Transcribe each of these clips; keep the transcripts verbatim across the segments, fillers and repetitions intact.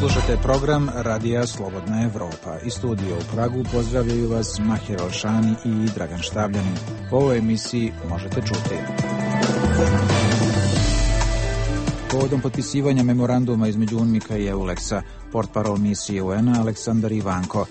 Slušate program Radija Slobodna Evropa. Iz studija u Pragu pozdravljaju vas Mahir Alšani i Dragan Štavljanin. Po ovoj emisiji možete čuti. Povodom potpisivanja memoranduma između UNMIK-a i EULEX-a, portparol misije U N-a Aleksandar Ivanko.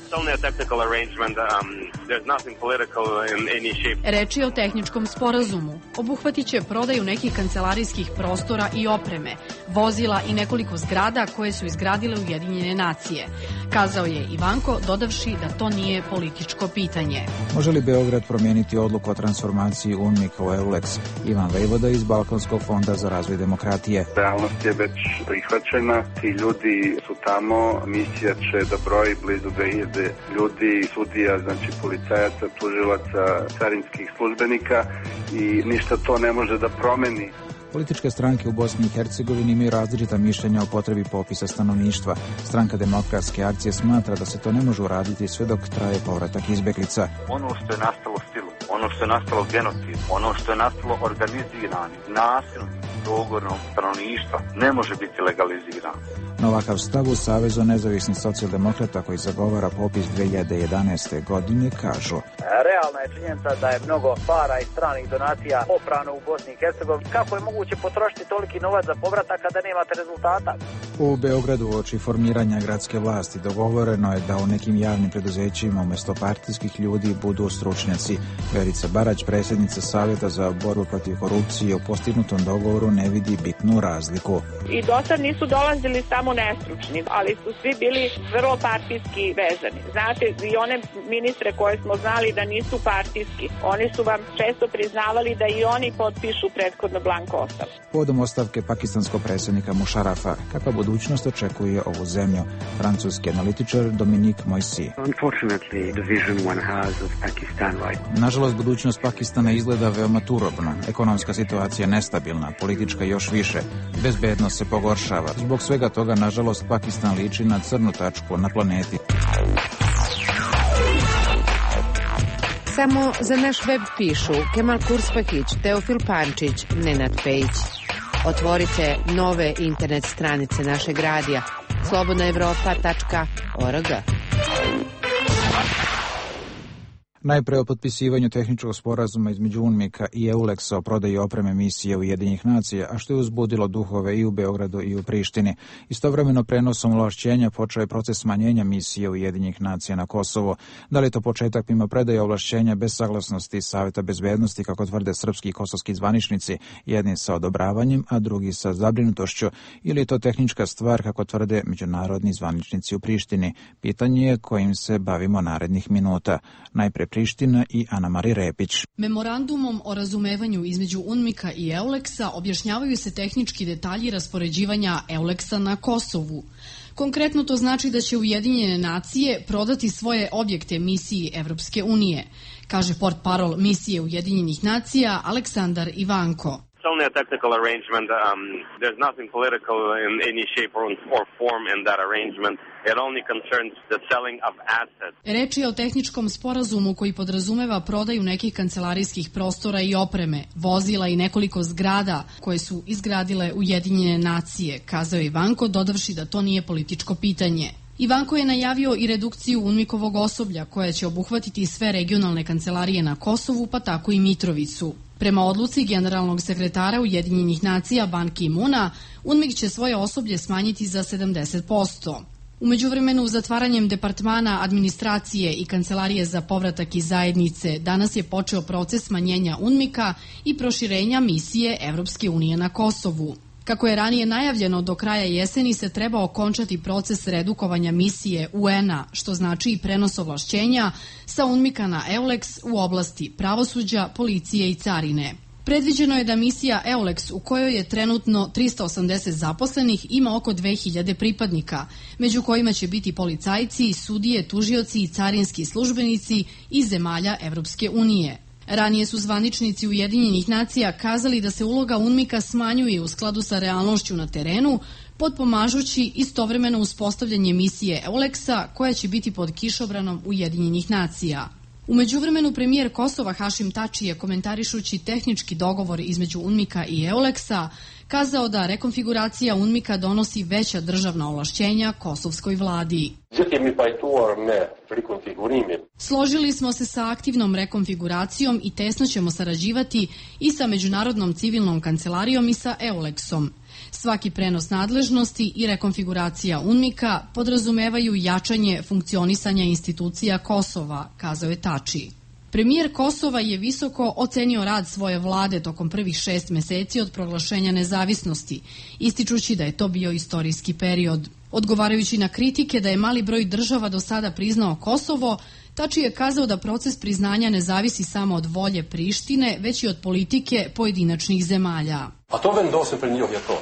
Reč je o tehničkom sporazumu. Obuhvatit će prodaju nekih kancelarijskih prostora i opreme, vozila i nekoliko zgrada koje su izgradile Ujedinjene nacije. Kazao je Ivanko, dodavši da to nije političko pitanje. Može li Beograd promijeniti odluku o transformaciji UNMIK-a u EULEX? Ivan Vejvoda iz Balkanskog fonda za razvoj demokratije. Realnost je već prihvaćena, ti ljudi su tamo, misija će da broji blizu dve hiljade ljudi, sudija, znači policajaca, tužilaca, carinskih službenika i ništa to ne može da promeni. Političke stranke u Bosni i Hercegovini imaju različita mišljenja o potrebi popisa stanovništva. Stranka Demokratske akcije smatra da se to ne može uraditi sve dok traje povratak izbeglica. Ono što je nastalo silom, ono što je nastalo genocid, ono što je nastalo organiziranim, nasilnim progonom stanovništva ne može biti legalizirano. Na ovakav stav u Savezu nezavisnih socijaldemokrata koji zagovara popis dve hiljade jedanaeste. godine kažu: realna je činjenica da je mnogo para i stranih donacija oprano u Bosni i Hercegovini. Kako je moguće potrošiti toliki novac za povratak kada nemate rezultata? U Beogradu uoči formiranja gradske vlasti dogovoreno je da u nekim javnim preduzećima umjesto partijskih ljudi budu stručnjaci. Verica Barać, predsjednica Savjeta za borbu protiv korupcije, u postignutom dogovoru ne vidi bitnu razliku. I dosad nisu dolazili samo nestručni, ali su svi bili vrlo partijski vezani. Znate, i one ministre koje smo znali da nisu partijski, oni su vam često priznavali da i oni potpišu prethodno blanko ostavku. Povodom ostavke pakistanskog predsjednika Mušarafa, kakva budućnost očekuje ovu zemlju? Francuski analitičar Dominik Moisi. Nažalost, budućnost Pakistana izgleda veoma turobno. Ekonomska situacija je nestabilna, politička još više. Bezbednost se pogoršava. Zbog svega toga, nažalost, Pakistan liči na crnu tačku na planeti. Samo za naš web pišu Kemal Kurspakić, Teofil Pančić, Nenad Pejić. Otvorite nove internet stranice našeg radija slobodna evropa tačka org. Najpre o potpisivanju tehničkog sporazuma između UNMIK-a i EULEX-a o prodaji opreme misije Ujedinjenih nacija, a što je uzbudilo duhove i u Beogradu i u Prištini. Istovremeno prenosom ovlašćenja počeo je proces smanjenja misije Ujedinjenih nacija na Kosovo. Da li je to početak mimo predaje ovlašćenja bez saglasnosti Saveta bezbednosti, kako tvrde srpski i kosovski zvaničnici, jedni sa odobravanjem, a drugi sa zabrinutošću, ili je to tehnička stvar, kako tvrde međunarodni zvaničnici u Prištini? Pitanje je kojim se bavimo narednih minuta. Najpre Priština i Ana Mari Repić. Memorandumom o razumevanju između UNMIK-a i EULEX-a objašnjavaju se tehnički detalji raspoređivanja EULEX-a na Kosovu. Konkretno to znači da će Ujedinjene nacije prodati svoje objekte misiji Evropske unije, kaže portparol misije Ujedinjenih nacija Aleksandar Ivanko. It's only a technical arrangement. Um, there's nothing political in any shape or, or form in that arrangement. It only concerns the selling of assets. Reč je o tehničkom sporazumu koji podrazumeva prodaju nekih kancelarijskih prostora i opreme, vozila i nekoliko zgrada koje su izgradile Ujedinjene nacije, kazao je Ivanko, dodavši da to nije političko pitanje. Ivanko je najavio i redukciju UNMIK-ovog osoblja koja će obuhvatiti sve regionalne kancelarije na Kosovu, pa tako i Mitrovicu. Prema odluci generalnog sekretara Ujedinjenih nacija Ban Ki-muna, UNMIK će svoje osoblje smanjiti za sedamdeset posto. U međuvremenu, zatvaranjem departmana administracije i kancelarije za povratak iz zajednice, danas je počeo proces smanjenja UNMIK-a i proširenja misije Evropske unije na Kosovu. Kako je ranije najavljeno, do kraja jeseni se treba okončati proces redukovanja misije U N-a, što znači i prenos ovlašćenja sa UNMIK-a na EULEX u oblasti pravosuđa, policije i carine. Predviđeno je da misija EULEX, u kojoj je trenutno trista osamdeset zaposlenih, ima oko dve hiljade pripadnika, među kojima će biti policajci, sudije, tužioci i carinski službenici iz zemalja Evropske unije. Ranije su zvaničnici Ujedinjenih nacija kazali da se uloga UNMIK-a smanjuje u skladu sa realnošću na terenu, potpomažući istovremeno uspostavljanje misije EULEX-a koja će biti pod kišobranom Ujedinjenih nacija. U međuvremenu premijer Kosova Hašim Tači je, komentarišući tehnički dogovor između UNMIK-a i EULEX-a, kazao da rekonfiguracija UNMIK-a donosi veća državna ovlašćenja kosovskoj vladi. Složili smo se sa aktivnom rekonfiguracijom i tesno ćemo sarađivati i sa Međunarodnom civilnom kancelarijom i sa EULEX-om. Svaki prenos nadležnosti i rekonfiguracija UNMIK-a podrazumevaju jačanje funkcionisanja institucija Kosova, kazao je Tači. Premijer Kosova je visoko ocenio rad svoje vlade tokom prvih šest meseci od proglašenja nezavisnosti, ističući da je to bio istorijski period. Odgovarajući na kritike da je mali broj država do sada priznao Kosovo, Tači je kazao da proces priznanja ne zavisi samo od volje Prištine, već i od politike pojedinačnih zemalja. A to vendosem pre njih je to.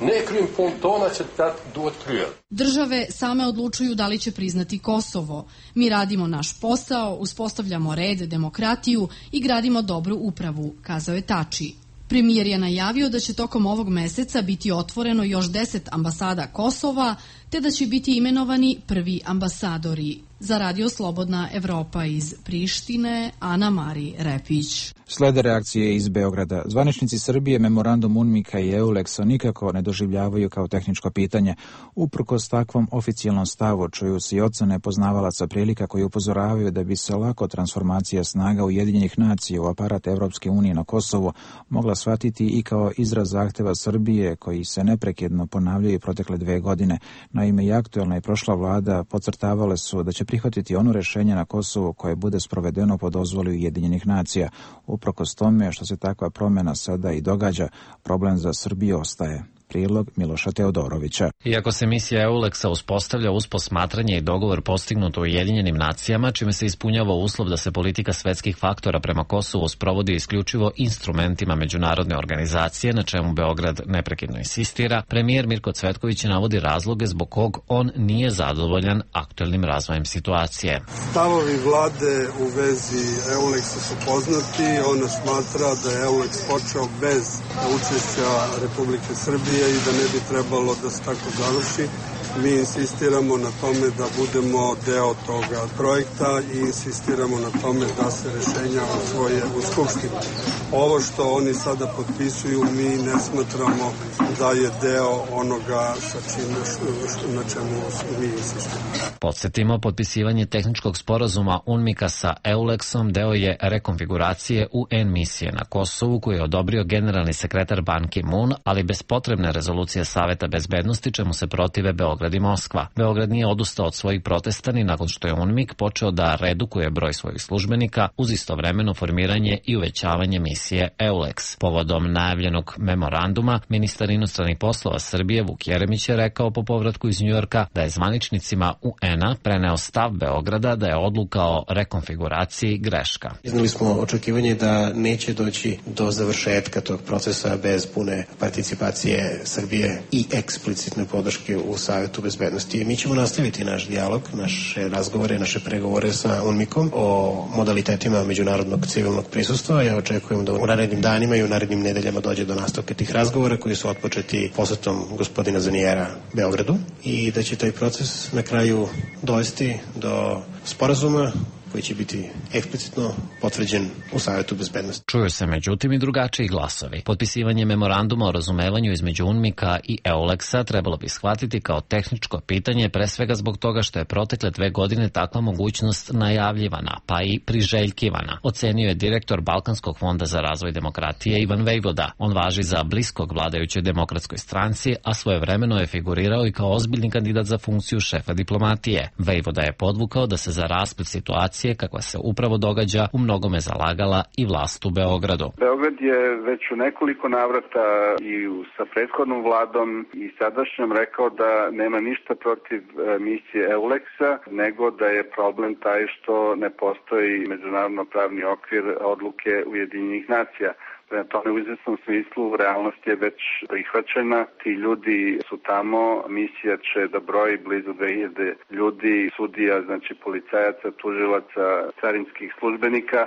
Države same odlučuju da li će priznati Kosovo. Mi radimo naš posao, uspostavljamo red, demokratiju i gradimo dobru upravu, kazao je Tači. Premijer je najavio da će tokom ovog meseca biti otvoreno još deset ambasada Kosova, te da će biti imenovani prvi ambasadori. Za Radio Slobodna Evropa iz Prištine, Ana Mari Repić. Slede reakcije iz Beograda. Zvaničnici Srbije memorandum UNMIK-a i EULEX-a nikako ne doživljavaju kao tehničko pitanje. Uprkos takvom oficijalnom stavu čuju se i ocene poznavalaca prilika koji upozoravaju da bi se lako transformacija snaga Ujedinjenih nacija u aparat Evropske unije na Kosovu mogla shvatiti i kao izraz zahteva Srbije koji se neprekidno ponavljaju protekle dve godine. Naime, i aktuelna i prošla vlada podcrtavale su da će prihvatiti ono rešenje na Kosovu koje bude sprovedeno po dozvoli Ujedinjenih nacija. Uprkos tome što se takva promjena sada i događa, problem za Srbiju ostaje. Prilog Miloša Teodorovića. Iako se misija EULEX-a uspostavlja uz posmatranje i dogovor postignut u Ujedinjenim nacijama, čime se ispunjava uslov da se politika svetskih faktora prema Kosovu sprovodi isključivo instrumentima međunarodne organizacije, na čemu Beograd neprekidno insistira, premijer Mirko Cvetković navodi razloge zbog kog on nije zadovoljan aktuelnim razvojem situacije. Stavovi vlade u vezi EULEX-a su poznati. Ona smatra da je EULEX počeo bez učešća Republike Srbije i da ne bi trebalo da se tako završi. Mi insistiramo na tome da budemo deo toga projekta i insistiramo na tome da se rešenja usvoje u Skupštini. Ovo što oni sada potpisuju mi ne smatramo da je deo onoga sa čim, na čemu mi insistiramo. Podsjetimo, potpisivanje tehničkog sporazuma UNMIK-a sa EULEX-om deo je rekonfiguracije U N misije na Kosovu koju je odobrio generalni sekretar Ban Ki-moon, ali bez potrebne rezolucije Saveta bezbednosti, čemu se protive Beograd i Moskva. Beograd nije odustao od svojih protesta ni nakon što je UNMIK počeo da redukuje broj svojih službenika uz istovremeno formiranje i uvećavanje misije EULEX. Povodom najavljenog memoranduma, ministar inostranih poslova Srbije Vuk Jeremić je rekao po povratku iz Njujorka da je zvaničnicima U N-a preneo stav Beograda da je odluka o rekonfiguraciji greška. Iznali smo očekivanje da neće doći do završetka tog procesa bez pune participacije Srbije i eksplicitne podrške u Savetu bezbednosti. Mi ćemo nastaviti naš dijalog, naše razgovore, naše pregovore sa UNMIK-om o modalitetima međunarodnog civilnog prisustva. Ja očekujem da u narednim danima i u narednim nedeljama dođe do nastavka tih razgovora koji su otpočeti posetom gospodina Zanijera Beogradu i da će taj proces na kraju dovesti do sporazuma koji će biti eksplicitno potvrđen u Savetu bezbednosti. Čuju se međutim i drugačiji glasovi. Potpisivanje memoranduma o razumevanju između UNMIK-a i EULEX-a trebalo bi shvatiti kao tehničko pitanje, pre svega zbog toga što je protekle dve godine takva mogućnost najavljivana, pa i priželjkivana, ocenio je direktor Balkanskog fonda za razvoj demokratije Ivan Vejvoda. On važi za bliskog vladajućoj demokratskoj stranci, a svojevremeno je figurirao i kao ozbiljni kandidat za funkciju šefa diplomatije. Vejvoda je podvukao da se za rasplet situacije kakva se upravo događa u mnogome zalagala i vlast u Beogradu. Beograd je već u nekoliko navrata i sa prethodnom vladom i sadašnjom rekao da nema ništa protiv misije EULEX-a, nego da je problem taj što ne postoji međunarodno pravni okvir odluke Ujedinjenih nacija. Prema tome, u izvesnom smislu, realnost je već prihvaćena. Ti ljudi su tamo, misija će da broji blizu dve hiljade ljudi, sudija, znači policajaca, tužilaca, carinskih službenika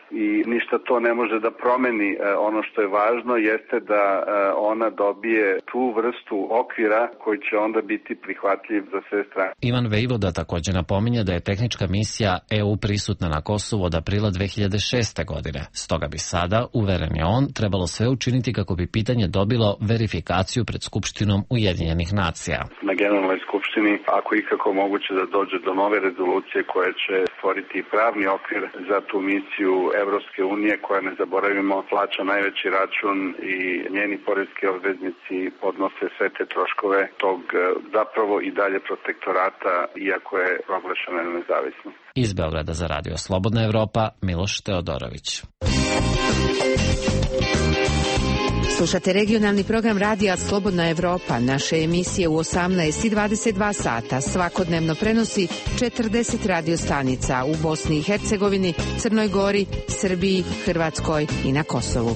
i ništa to ne može da promeni. Ono što je važno jeste da ona dobije tu vrstu okvira koji će onda biti prihvatljiv za sve strane. Ivan Vejvoda također napominje da je tehnička misija E U prisutna na Kosovu od aprila dve hiljade šeste. godine. Stoga bi sada, uveren je on, trebalo sve učiniti kako bi pitanje dobilo verifikaciju pred Skupštinom Ujedinjenih nacija. Na Generalnoj skupštini, ako ikako moguće da dođe do nove rezolucije koja će stvoriti pravni okvir za tu misiju Evropske unije, koja, ne zaboravimo, plaća najveći račun i njeni poreski obveznici podnose sve te troškove tog zapravo i dalje protektorata, iako je proglašena nezavisnost. Iz Beograda za Radio Slobodna Evropa, Miloš Teodorović. Slušate regionalni program Radija Slobodna Evropa. Naše emisije u osamnaest i dvadeset dva sata svakodnevno prenosi četrdeset radio stanica u Bosni i Hercegovini, Crnoj Gori, Srbiji, Hrvatskoj i na Kosovu.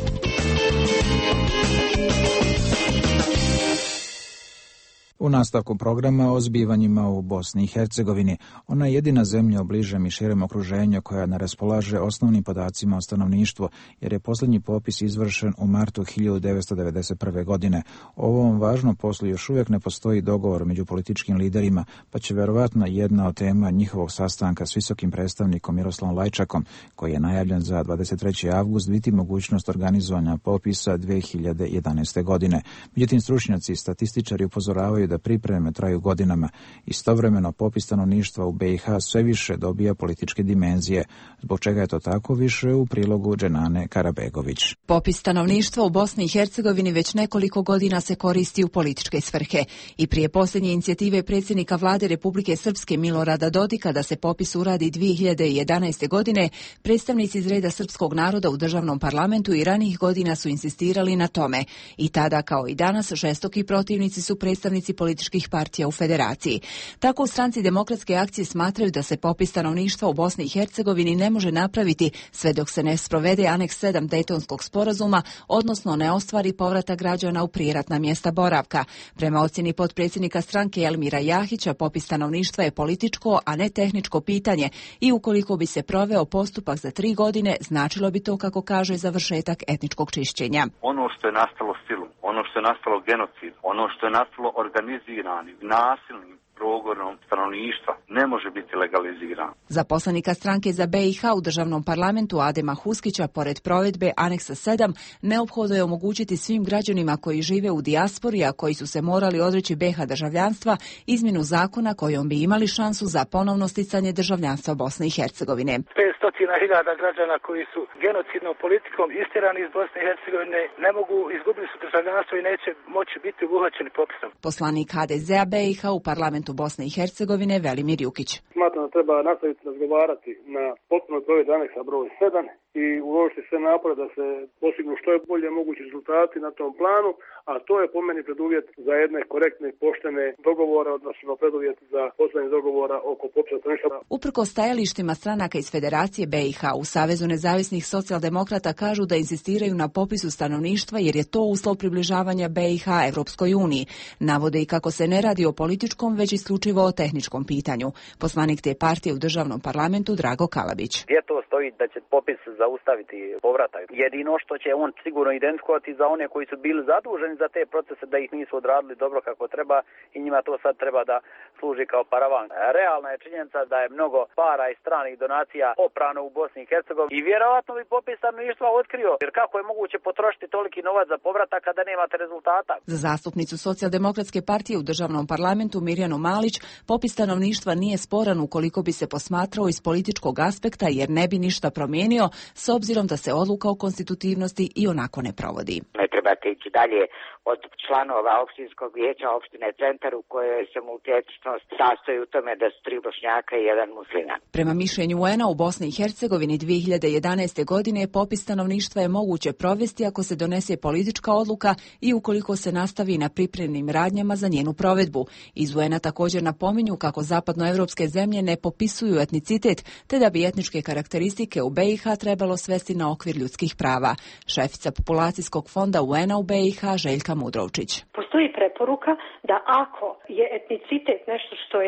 U nastavku programa o zbivanjima u Bosni i Hercegovini, ona je jedina zemlja u bližem i širem okruženju koja ne raspolaže osnovnim podacima o stanovništvu, jer je posljednji popis izvršen u martu hiljadu devetsto devedeset prve. godine. O ovom važnom poslu još uvijek ne postoji dogovor među političkim liderima, pa će verovatno jedna od tema njihovog sastanka s visokim predstavnikom Miroslavom Lajčakom, koji je najavljen za dvadeset treći avgust, biti mogućnost organizovanja popisa dve hiljade jedanaeste. godine. Međutim, stručnjaci i statističari upozoravaju da pripreme traju godinama. Istovremeno, popis stanovništva u B i H sve više dobija političke dimenzije. Zbog čega je to tako, više u prilogu Dženane Karabegović. Popis stanovništva u Bosni i Hercegovini već nekoliko godina se koristi u političke svrhe. I prije posljednje inicijative predsjednika vlade Republike Srpske Milorada Dodika da se popis uradi dve hiljade jedanaeste. godine, predstavnici iz reda srpskog naroda u državnom parlamentu i ranijih godina su insistirali na tome. I tada, kao i danas, žestoki protivnici su predstavnici političkih partija u federaciji. Tako u stranci Demokratske akcije smatraju da se popis stanovništva u Bosni i Hercegovini ne može napraviti sve dok se ne sprovede aneks sedam Dejtonskog sporazuma, odnosno ne ostvari povratak građana u prijeratna mjesta boravka. Prema ocjeni potpredsjednika stranke Elmira Jahića, popis stanovništva je političko, a ne tehničko pitanje i ukoliko bi se proveo postupak za tri godine, značilo bi to, kako kaže, završetak etničkog čišćenja. Ono što je nastalo silom, ono što je nastalo genocid, ono što je nastalo organiziranim, nasilnim progonom stanovništva ne može biti legaliziran. Za poslanika stranke za B i H u državnom parlamentu Adema Huskića, pored provedbe aneksa sedam, neophodno je omogućiti svim građanima koji žive u dijaspori, a koji su se morali odreći B i H državljanstva, izmjenu zakona kojom bi imali šansu za ponovno sticanje državljanstva Bosne i Hercegovine. petsto hiljada građana koji su genocidnom politikom istjerani iz Bosne i Hercegovine ne mogu, izgubili su državljanstvo i neće moći biti obuhvaćeni popisom. Poslanik H D Z-a B i H u parlamentu Bosne i Hercegovine Velimir Jukić. Smatram da treba nastaviti razgovarati na potpuno provedbi aneksa broj sedam i uložiti sve napore da se postignu što je bolje mogući rezultati na tom planu, a to je po meni preduvjet za jedne korektne i poštene dogovore, odnosno preduvjet za postavljanje dogovora oko popisa stanovništva. Uprko stajalištima stranaka iz Federacije B i H u Savezu nezavisnih socijaldemokrata kažu da insistiraju na popisu stanovništva jer je to uslov približavanja B i H Evropskoj uniji. Navode i kako se ne radi o političkom, već isključivo o tehničkom pitanju. Poslanik te partije u državnom parlamentu Drago Kalabić. Gdje to stoji da će popis zaustaviti povratak? Jedino što će on sigurno identifikovati za one koji su bili zaduženi za te procese da ih nisu odradili dobro kako treba i njima to sad treba da služi kao paravan. Realna je činjenica da je mnogo para i stranih donacija oprano u Bosni i Hercegovini i vjerovatno bi popis stanovništva otkrio, jer kako je moguće potrošiti toliki novac za povratak kada nemate rezultata? Za zastupnicu Socijaldemokratske partije u državnom parlamentu Mirjanu Malić, popis stanovništva nije sporan ukoliko bi se posmatrao iz političkog aspekta jer ne bi ništa promijenio s obzirom da se odluka o konstitutivnosti i onako ne provodi. Ne trebate ići dalje od članova opštinskog vijeća opštine Centar u kojoj se multietničnost sastoji u tome da su tri Bošnjaka i jedan Musliman. Prema mišljenju U N-a u Bosni i Hercegovini dve hiljade jedanaeste. godine popis stanovništva je moguće provesti ako se donese politička odluka i ukoliko se nastavi na pripremnim radnjama za njenu provedbu. Iz U N-a također napominju kako zapadnoevropske zemlje ne popisuju etnicitet, te da bi etničke karakteristike u B i H trebalo svesti na okvir ljudskih prava. Šefica populacijskog fonda U N-a u B i H Željka Mudrovčić. Postoji preporuka da ako je etnicitet nešto što je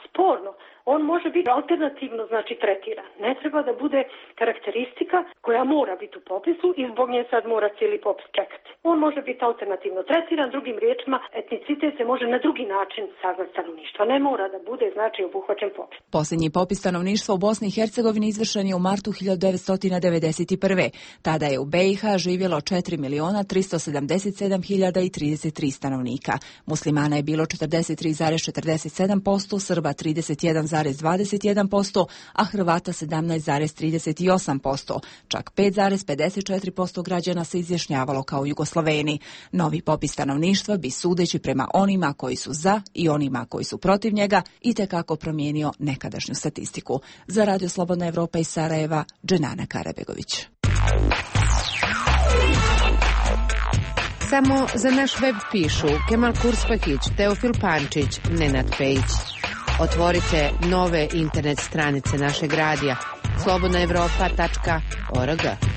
sporno. On može biti alternativno, znači tretiran. Ne treba da bude karakteristika koja mora biti u popisu i zbog nje sad mora cijeli popis čekati. On može biti alternativno tretiran, drugim riječima etnicitet se može na drugi način saznat stanovništva. Ne mora da bude, znači, obuhvaćen popis. Posljednji popis stanovništva u Bosni i Hercegovini izvršen je u martu hiljadu devetsto devedeset prve. Tada je u B i H živjelo četiri miliona tristo sedamdeset sedam hiljada trideset tri stanovnika. Muslimana je bilo četrdeset tri zarez četrdeset sedam posto, Srba trideset jedan zarez dvadeset jedan posto, a Hrvata sedamnaest zarez trideset osam posto. Čak pet zarez pedeset četiri posto građana se izjašnjavalo kao Jugosloveni. Novi popis stanovništva bi, sudeći prema onima koji su za i onima koji su protiv njega, itekako promijenio nekadašnju statistiku. Za Radio Slobodna Evropa iz Sarajeva, Dženana Karabegović. Samo za naš web pišu Kemal Kurspahić, Teofil Pančić, Nenad Pejić. Otvorite nove internet stranice našeg radija slobodna evropa tačka org.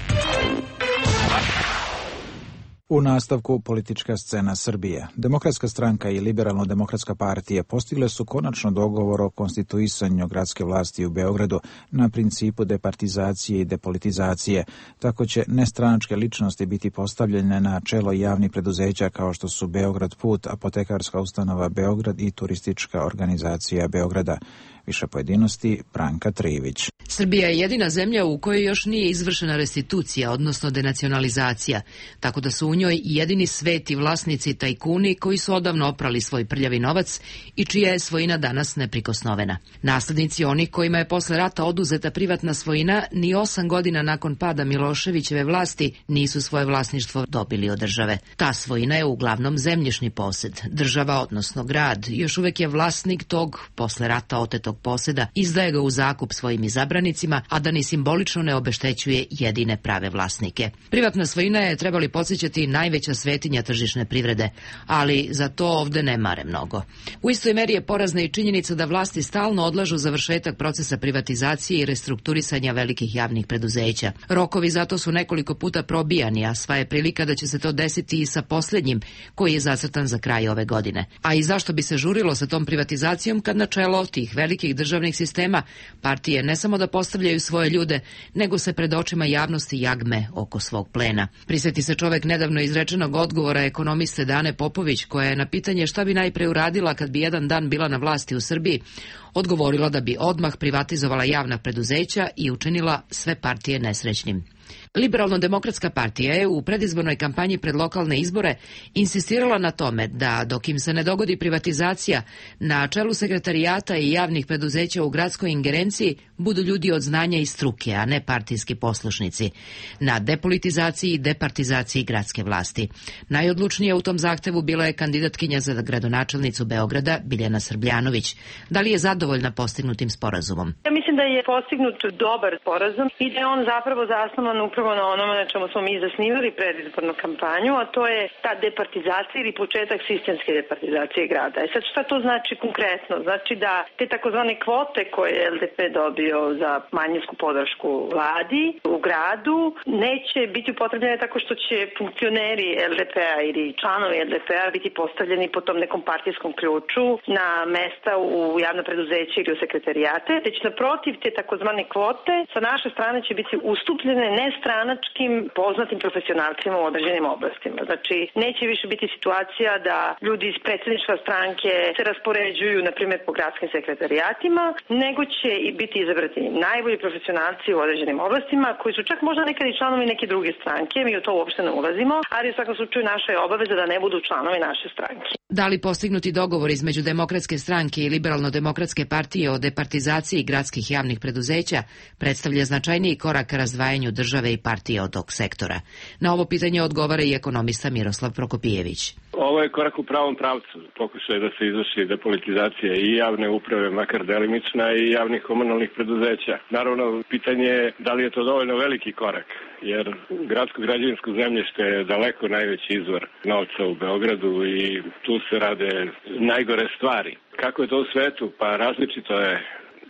U nastavku politička scena Srbije. Demokratska stranka i Liberalno-demokratska partija postigle su konačno dogovor o konstituisanju gradske vlasti u Beogradu na principu departizacije i depolitizacije. Tako će nestranačke ličnosti biti postavljene na čelo javnih preduzeća kao što su Beograd Put, Apotekarska ustanova Beograd i Turistička organizacija Beograda. Više pojedinosti, Branka Trivić. Srbija je jedina zemlja u kojoj još nije izvršena restitucija, odnosno denacionalizacija, tako da su u njoj jedini sveti vlasnici tajkuni koji su odavno oprali svoj prljavi novac i čija je svojina danas neprikosnovena. Naslednici onih kojima je posle rata oduzeta privatna svojina ni osam godina nakon pada Miloševićeve vlasti nisu svoje vlasništvo dobili od države. Ta svojina je uglavnom zemljišni posed. Država, odnosno grad, još uvek je vlasnik tog posle rata otetog poseda, izdaje ga u zakup svojim izabranicima, a da ni simbolično ne obeštećuje jedine prave vlasnike. Privatna svojina je, trebali podsjećati, najveća svetinja tržišne privrede, ali za to ovde ne mare mnogo. U istoj meri je porazna i činjenica da vlasti stalno odlažu završetak procesa privatizacije i restrukturisanja velikih javnih preduzeća. Rokovi zato su nekoliko puta probijani, a sva je prilika da će se to desiti i sa posljednjim, koji je zacrtan za kraj ove godine. A i zašto bi se žurilo sa tom privatizacijom kad na čelo tih velikih državnih sistema partije ne samo da postavljaju svoje ljude, nego se pred očima javnosti jagme oko svog plena. Prisjeti se čovek nedavno izrečenog odgovora ekonomiste Dane Popović, koja je na pitanje šta bi najpre uradila kad bi jedan dan bila na vlasti u Srbiji, odgovorila da bi odmah privatizovala javna preduzeća i učinila sve partije nesrećnim. Liberalno-demokratska partija je u predizbornoj kampanji pred lokalne izbore insistirala na tome da, dok im se ne dogodi privatizacija, na čelu sekretarijata i javnih preduzeća u gradskoj ingerenciji budu ljudi od znanja i struke, a ne partijski poslušnici, na depolitizaciji i departizaciji gradske vlasti. Najodlučnija u tom zahtevu bila je kandidatkinja za gradonačelnicu Beograda, Biljana Srbljanović. Da li je zadovoljna postignutim sporazumom? Ja mislim da je postignut dobar sporazum i da je on zapravo zasnovan upravo na onome na čemu smo mi zasnivali predizbornu kampanju, a to je ta departizacija ili početak sistemske departizacije grada. E sad šta to znači konkretno? Znači da te takozvane kvote koje je L D P dobio za manjinsku podršku vladi u gradu neće biti upotrebljene tako što će funkcioneri L D P-a ili članovi L D P-a biti postavljeni po tom nekom partijskom ključu na mesta u javno preduzeće ili u sekretarijate, već naprotiv te takozvane kvote sa naše strane će biti ustupljene nestranačkim poznatim profesionalcima u određenim oblastima. Znači, neće više biti situacija da ljudi iz predsjedništva stranke se raspoređuju, na primjer, po gradskim sekretarijatima, nego će i biti izabrati najbolji profesionalci u određenim oblastima, koji su čak možda nekad i članovi neke druge stranke, mi u to uopšte ne ulazimo, ali u svakom slučaju naša je obaveza da ne budu članovi naše stranke. Da li postignuti dogovor između Demokratske stranke i Liberalno-demokratske partije o departizaciji gradskih javnih preduzeća predstavlja značajniji korak ka razdvajanju države i partije od tog sektora? Na ovo pitanje odgovara i ekonomista Miroslav Prokopijević. Ovo je korak u pravom pravcu. Pokušaj da se izvrši depolitizacija i javne uprave, makar delimična, i javnih komunalnih preduzeća. Naravno, pitanje je da li je to dovoljno veliki korak, jer gradsko građevinsko zemljište je daleko najveći izvor novca u Beogradu i tu se rade najgore stvari. Kako je to u svetu? Pa različito je.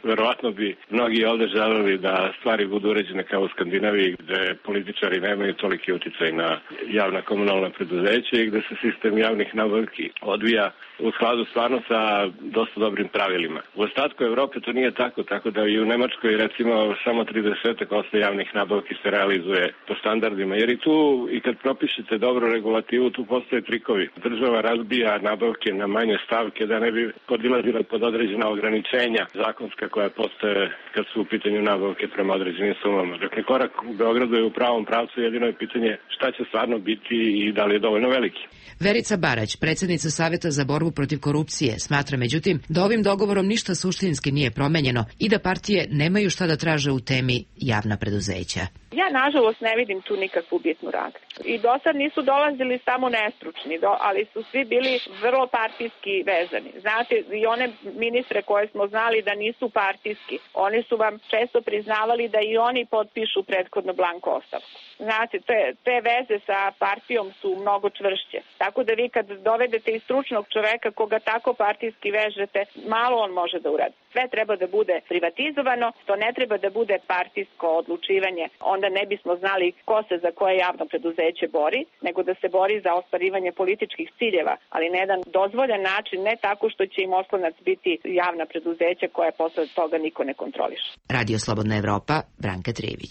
verovatno bi mnogi ovde želeli da stvari budu uređene kao u Skandinaviji, gde političari nemaju toliki uticaj na javna komunalna preduzeća i gde se sistem javnih nabavki odvija u skladu stvarno sa dosta dobrim pravilima. U ostatku Evrope to nije tako, tako da i u Nemačkoj recimo samo trideset posto javnih nabavki se realizuje po standardima, jer i tu i kad propišete dobru regulativu tu postoje trikovi. Država razbija nabavke na manje stavke da ne bi podilazila pod određena ograničenja zakonska koja postoje kad su u pitanju nabavke prema određenim sumama. Dakle, korak u Beogradu je u pravom pravcu, jedino je pitanje šta će stvarno biti i da li je dovoljno veliki. Verica Barać, predsjednica Saveta za borbu protiv korupcije, smatra međutim da ovim dogovorom ništa suštinski nije promenjeno i da partije nemaju šta da traže u temi javna preduzeća. Ja nažalost ne vidim tu nikakvu bitnu razliku. I do sad nisu dolazili samo nestručni, do, ali su svi bili vrlo partijski vezani. Znate, i one ministre koje smo znali da nisu partijski, oni su vam često priznavali da i oni potpišu prethodno blanko ostavku. Znate, te, te veze sa partijom su mnogo čvršće. Tako da vi kad dovedete i stručnog čoveka koga tako partijski vežete, malo on može da uradi. Sve treba da bude privatizovano, to ne treba da bude partijsko odlučivanje. Onda ne bismo znali ko se za koje javno preduzeće bori, nego da se bori za ostvarivanje političkih ciljeva, ali na jedan dozvoljan način, ne tako što će im oslonac biti javna preduzeća koja posle toga niko ne kontroliše. Radio Slobodna Evropa, Branka Trijević.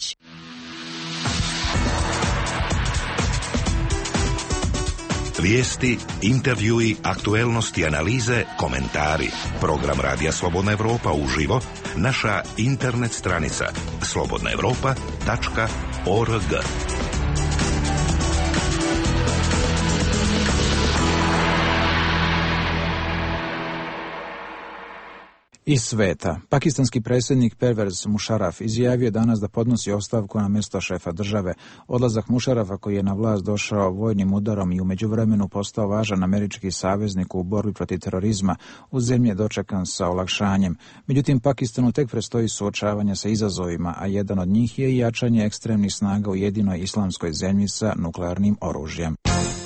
Vijesti, intervjui, aktuelnosti, analize, komentari. Program Radija Slobodna Evropa uživo, naša internet stranica slobodna evropa tačka org. Iz sveta. Pakistanski predsjednik Pervez Musharraf izjavio danas da podnosi ostavku na mjesto šefa države. Odlazak Musharrafa, koji je na vlast došao vojnim udarom i u međuvremenu postao važan američki saveznik u borbi protiv terorizma, u zemlji je dočekan sa olakšanjem. Međutim, Pakistanu tek predstoji suočavanje sa izazovima, a jedan od njih je i jačanje ekstremnih snaga u jedinoj islamskoj zemlji sa nuklearnim oružjem.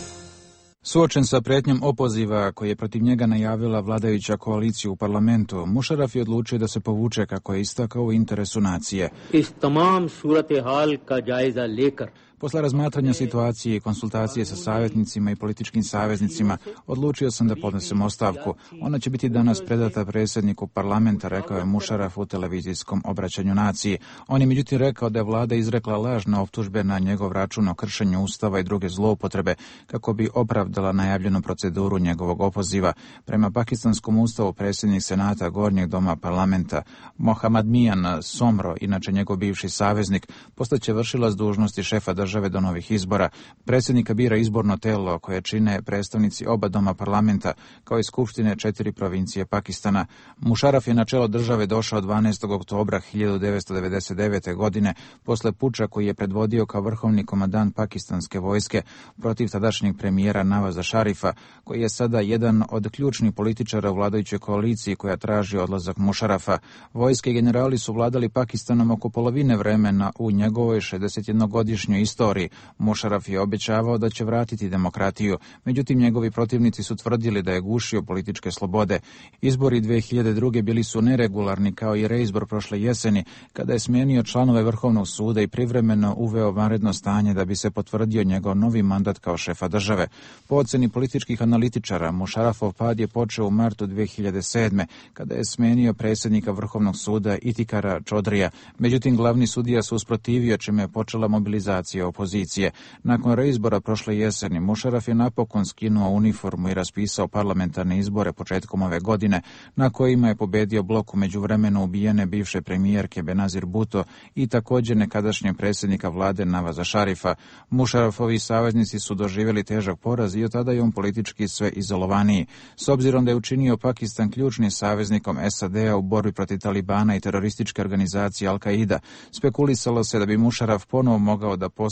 Suočen sa prijetnjom opoziva koji je protiv njega najavila vladajuća koalicija u parlamentu, Musharraf je odlučio da se povuče, kako je istakao, u interesu nacije. Is tamam surate-hal ka jaiza lekar Posle razmatranja situacije i konsultacije sa savjetnicima i političkim saveznicima, odlučio sam da podnesem ostavku. Ona će biti danas predata predsjedniku parlamenta, rekao je Musharraf u televizijskom obraćanju naciji. On je međutim rekao da je vlada izrekla lažne optužbe na njegov račun o kršenju ustava i druge zloupotrebe, kako bi opravdala najavljenu proceduru njegovog opoziva. Prema pakistanskom ustavu, predsjednik senata Gornjeg doma parlamenta Mohammad Mian Somro, inače njegov bivši saveznik, postaće vršilac dužnosti šefa države do novih izbora. Predsjednika bira izborno telo koje čine predstavnici oba doma parlamenta, kao i skupštine četiri provincije Pakistana. Musharraf je na čelo države došao dvanaestog oktobra hiljadu devetsto devedeset devete. godine, posle puča koji je predvodio kao vrhovni komandant pakistanske vojske protiv tadašnjeg premijera Navaza Šarifa, koji je sada jedan od ključnih političara u vladajućoj koaliciji koja traži odlazak Musharrafa. Vojske i generali su vladali Pakistanom oko polovine vremena u njegovoj šezdesetjednogodišnjoj istoriji. Musharraf je obećavao da će vratiti demokratiju, međutim njegovi protivnici su tvrdili da je gušio političke slobode. Izbori dve hiljade druge. bili su neregularni, kao i reizbor prošle jeseni, kada je smijenio članove Vrhovnog suda i privremeno uveo vanredno stanje da bi se potvrdio njegov novi mandat kao šefa države. Po oceni političkih analitičara, Musharrafov pad je počeo u martu dve hiljade sedme. kada je smijenio predsjednika Vrhovnog suda Itikara Čodrija. Međutim, glavni sudija se usprotivio, čime je počela mobilizacija opozicije. Nakon reizbora prošle jeseni, Musharraf je napokon skinuo uniformu i raspisao parlamentarne izbore početkom ove godine, na kojima je pobedio blok u međuvremenu ubijene bivše premijerke Benazir Bhutto i također nekadašnjeg predsjednika vlade Navaza Šarifa. Musharrafovi saveznici su doživjeli težak poraz i od tada je on politički sve izolovaniji. S obzirom da je učinio Pakistan ključnim saveznikom S A D-a u borbi protiv Talibana i terorističke organizacije Al-Qaida, spekulisalo se da bi Musharraf ponovo mogao da posebno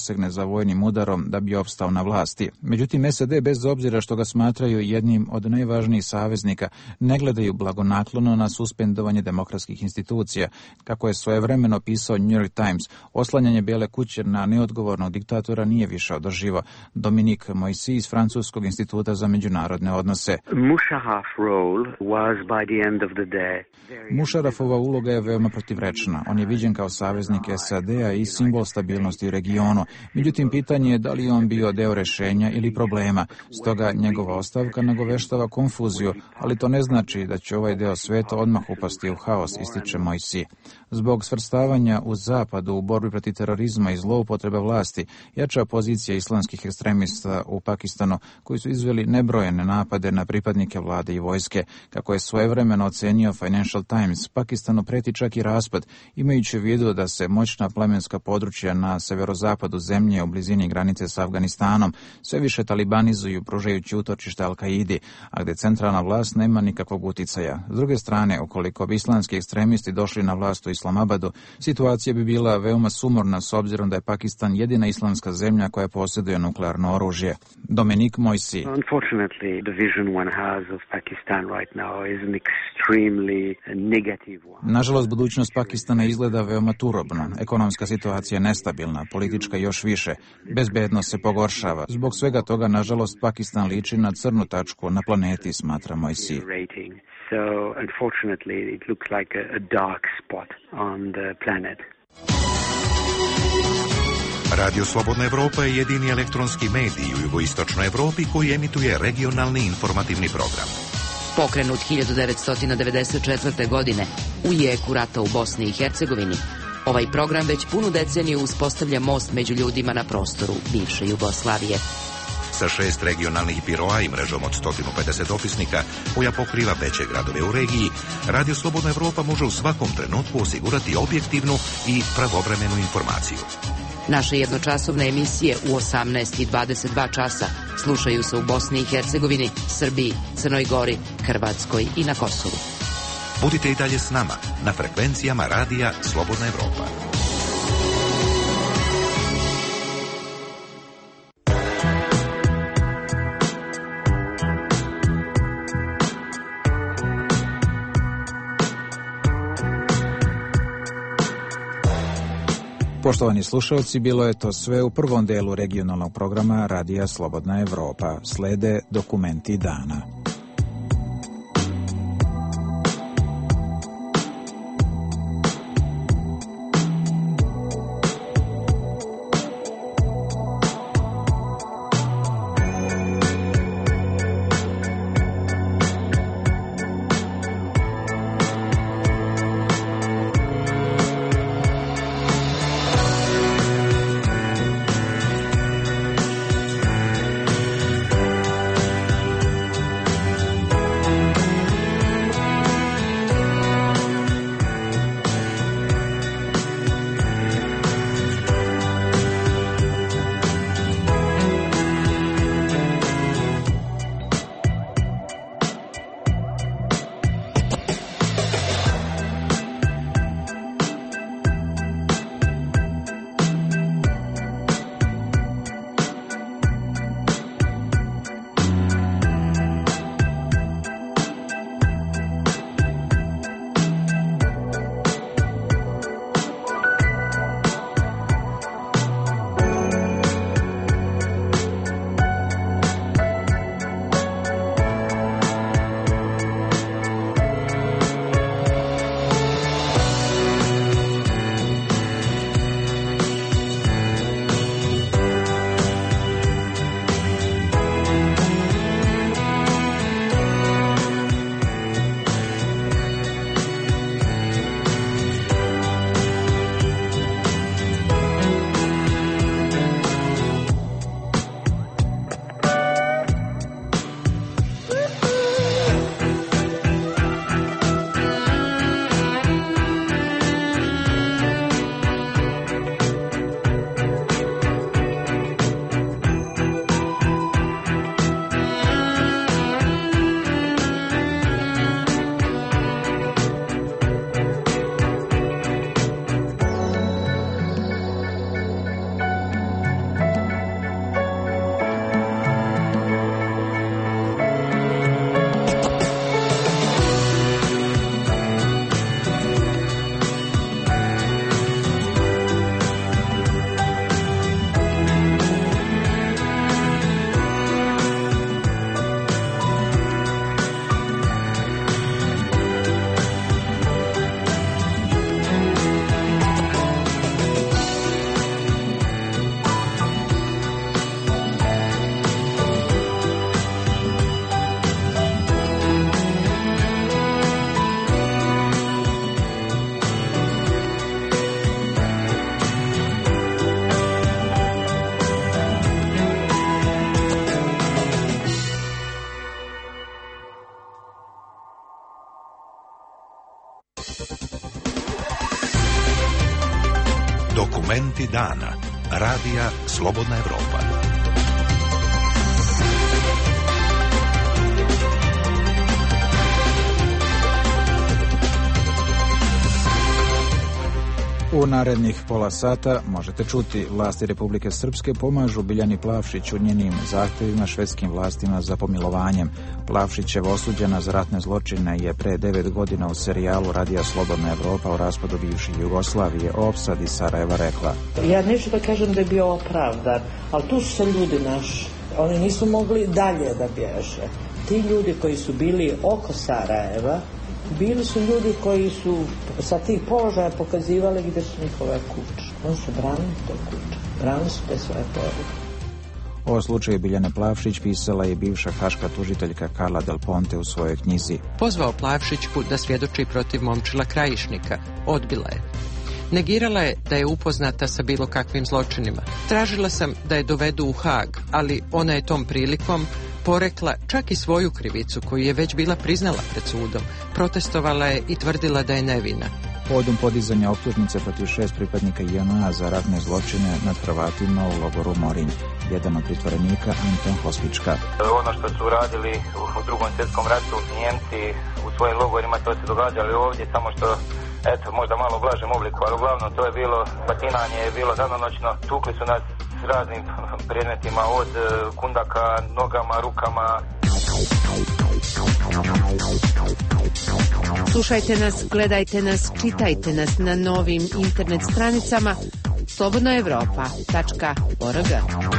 posegne za vojnim udarom da bi opstao na vlasti. Međutim, S A D, bez obzira što ga smatraju jednim od najvažnijih saveznika, ne gledaju blagonaklono na suspendovanje demokratskih institucija. Kako je svojevremeno pisao New York Times, oslanjanje Bijele kuće na neodgovornog diktatora nije više održivo. Dominik Moisi iz Francuskog instituta za međunarodne odnose. Musharrafova uloga je veoma protivrečna. On je viđen kao saveznik S A D-a i simbol stabilnosti u regionu. Međutim, pitanje je da li je on bio deo rešenja ili problema. Stoga njegova ostavka nagoveštava konfuziju, ali to ne znači da će ovaj deo sveta odmah upasti u haos, ističe Moisi. Zbog svrstavanja u zapadu u borbi protiv terorizma i zloupotrebe vlasti, jača pozicija islamskih ekstremista u Pakistanu, koji su izveli nebrojene napade na pripadnike vlade i vojske. Kako je svojevremeno ocenio Financial Times, Pakistanu preti čak i raspad, imajući u vidu da se moćna plemenska područja na severozapadu zemlje u blizini granice s Afganistanom sve više talibanizuju, pružajući utočište Al-Kaidi, a gde centralna vlast nema nikakvog uticaja. S druge strane, ukoliko bi islamski ekstremisti došli na vlast u Islamabadu, situacija bi bila veoma sumorna s obzirom da je Pakistan jedina islamska zemlja koja posjeduje nuklearno oružje. Dominik Moisi. Nažalost, budućnost Pakistana izgleda veoma turobno. Ekonomska situacija je nestabilna, politička još više. Bezbednost se pogoršava. Zbog svega toga, nažalost, Pakistan liči na crnu tačku na planeti, smatra Moisi. So, unfortunately, it looks like a, a dark spot on the planet. Radio Slobodna Evropa je jedini elektronski medij u jugoistočnoj Evropi koji emituje regionalni informativni program. Pokrenut hiljadu devetsto devedeset četvrte. godine u jeku rata u Bosni i Hercegovini, ovaj program već punu deceniju uspostavlja most među ljudima na prostoru bivše Jugoslavije. Sa šest regionalnih biroa i mrežom od sto pedeset dopisnika koja pokriva veće gradove u regiji, Radio Slobodna Evropa može u svakom trenutku osigurati objektivnu i pravovremenu informaciju. Naše jednočasovne emisije u osamnaest i dvadeset dva časa slušaju se u Bosni i Hercegovini, Srbiji, Crnoj Gori, Hrvatskoj i na Kosovu. Budite i dalje s nama na frekvencijama Radija Slobodna Evropa. Poštovani slušalci, bilo je to sve u prvom delu regionalnog programa Radija Slobodna Evropa. Slede dokumenti dana. Dokumenti dana. Radija Slobodna Evropa. U narednih pola sata možete čuti: vlasti Republike Srpske pomažu Biljani Plavšić u njenim zahtevima švedskim vlastima za pomilovanjem. Plavšićeva osuđena za ratne zločine je pre devet godina u serijalu Radija Slobodna Evropa o raspadu bivše Jugoslavije o opsadi Sarajeva rekla: ja neću da kažem da je bio opravdan, ali tu su se ljudi naši. Oni nisu mogli dalje da bježe. Ti ljudi koji su bili oko Sarajeva bili su ljudi koji su sa tih položaja pokazivali gdje su njihove kuće. On se branili to kuće. Branili su te svoje porodice. O slučaju Biljane Plavšić pisala je bivša haška tužiteljka Carla Del Ponte u svojoj knjizi. Pozvao Plavšićku da svjedoči protiv Momčila Krajišnika. Odbila je. Negirala je da je upoznata sa bilo kakvim zločinima. Tražila sam da je dovedu u Hag, ali ona je tom prilikom porekla čak i svoju krivicu koju je već bila priznala pred sudom. Protestovala je i tvrdila da je nevina. Povodom podizanja optužnice protiv šest pripadnika J N A za ratne zločine nad Hrvatima u logoru Morinj. Jedan od pritvorenika, Anton Hospička. Ono što su radili u drugom svjetskom ratu Njemci u svojim logorima, to se događali ovdje, samo što eto, možda malo u blažem obliku, ali uglavnom to je bilo batinanje, je bilo danonoćno. Tukli su nas s raznim predmetima, od kundaka, nogama, rukama. Slušajte nas, gledajte nas, čitajte nas na novim internet stranicama slobodna evropa tačka org.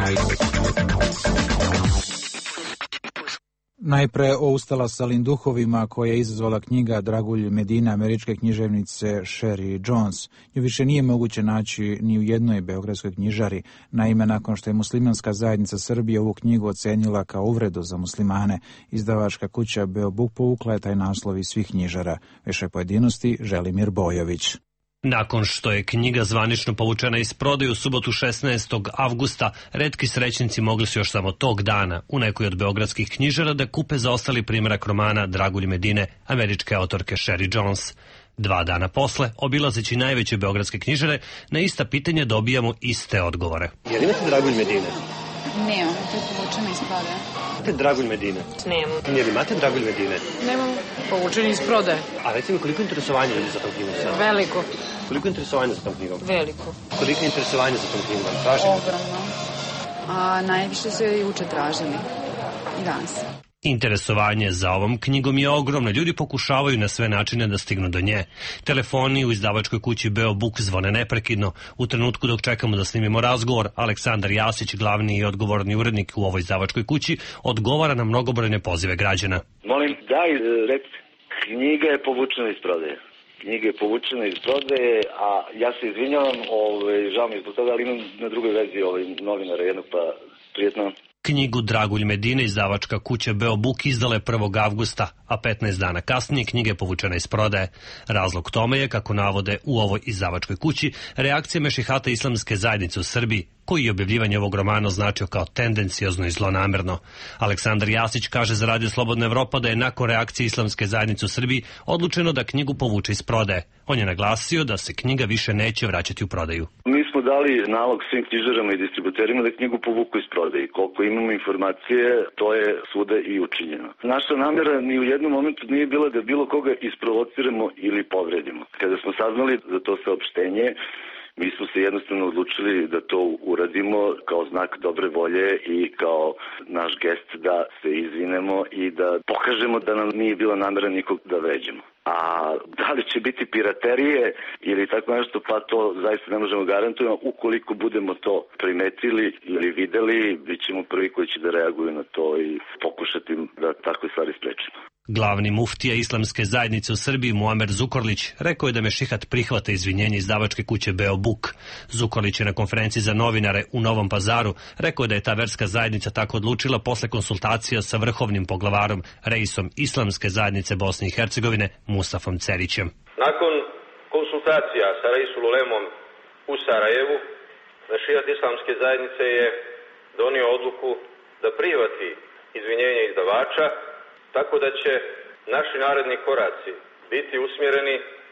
Najpre o ustalasalim duhovima koje je izazvala knjiga Dragulj Medine američke književnice Sherry Jones. Nju više nije moguće naći ni u jednoj beogradskoj knjižari. Naime, nakon što je muslimanska zajednica Srbije ovu knjigu ocenila kao uvredu za muslimane, izdavačka kuća Beobuk povukla je taj naslov iz svih knjižara. Više pojedinosti Želimir Bojović. Nakon što je knjiga zvanično povučena iz prodaje u subotu šesnaestog avgusta, retki srećnici mogli su još samo tog dana u nekoj od beogradskih knjižara da kupe zaostali primjerak romana Dragulj Medine američke autorke Sherry Jones. Dva dana posle, obilazeći najveće beogradske knjižare, na ista pitanja dobijamo iste odgovore. Jel imate Dragulj Medine? Nemam, to je povučeno iz prodaje. Imate Dragulj Medine? Nemam. Jel imate Dragulj Medine? Nemam, povučeno iz prodaje. A recimo, koliko interesovanja ljudi za tom knjigom sad? Veliko. Koliko interesovanja za tom knjigom? Veliko. Koliko interesovanja za tom knjigom? Tražite? Ogromno. A najviše su je juče tražili. I danas. Interesovanje za ovom knjigom je ogromno. Ljudi pokušavaju na sve načine da stignu do nje. Telefoni u izdavačkoj kući Beobuk zvone neprekidno. U trenutku dok čekamo da snimimo razgovor, Aleksandar Jasić, glavni i odgovorni urednik u ovoj izdavačkoj kući, odgovara na mnogobrojne pozive građana. Molim, daj, recite, knjiga je povučena iz prodaje. Knjiga je povučena iz prodaje, a ja se izvinjavam, ovaj, žao mi je zbog toga, ali imam na drugoj verziji ovaj, novinara jednog, pa prijetno. Knjigu Dragulj Medine izdavačka kuća Beobuk izdala je prvog avgusta, a petnaest dana kasnije knjiga je povučena iz prodaje. Razlog tome je, kako navode u ovoj izdavačkoj kući, reakcija mešihata islamske zajednice u Srbiji, koji je objavljivanje ovog romana označio kao tendencijozno i zlonamerno. Aleksandar Jasić kaže za Radio Slobodna Evropa da je nakon reakcije islamske zajednice u Srbiji odlučeno da knjigu povuče iz prodaje. On je naglasio da se knjiga više neće vraćati u prodaju. Mi smo dali nalog svim knjižarama i distributerima da knjigu povuku iz prodaje. Koliko imamo informacije, to je svuda i učinjeno. Naša namjera ni u jednom momentu nije bila da bilo koga isprovociramo ili povredimo. Kada smo saznali za to saopštenje, mi smo se jednostavno odlučili da to uradimo kao znak dobre volje i kao naš gest da se izvinemo i da pokažemo da nam nije bila namjera nikog da vređamo. A da li će biti piraterije ili tako nešto, pa to zaista ne možemo garantovati. Ukoliko budemo to primetili ili videli, bit ćemo prvi koji će da reaguju na to i pokušati da takve stvari sprečimo. Glavni muftija islamske zajednice u Srbiji Muamer Zukorlić rekao je da mešihat prihvata izvinjenje izdavačke kuće Beobuk. Zukorlić je na konferenciji za novinare u Novom Pazaru rekao je da je ta verska zajednica tako odlučila posle konsultacija sa vrhovnim poglavarom, reisom islamske zajednice Bosne i Hercegovine Musafom Cerićem. Nakon konsultacija sa reisul ulemom u Sarajevu, mešihat islamske zajednice je donio odluku da prihvati izvinjenje izdavača, tako da će naši naredni koraci biti usmjereni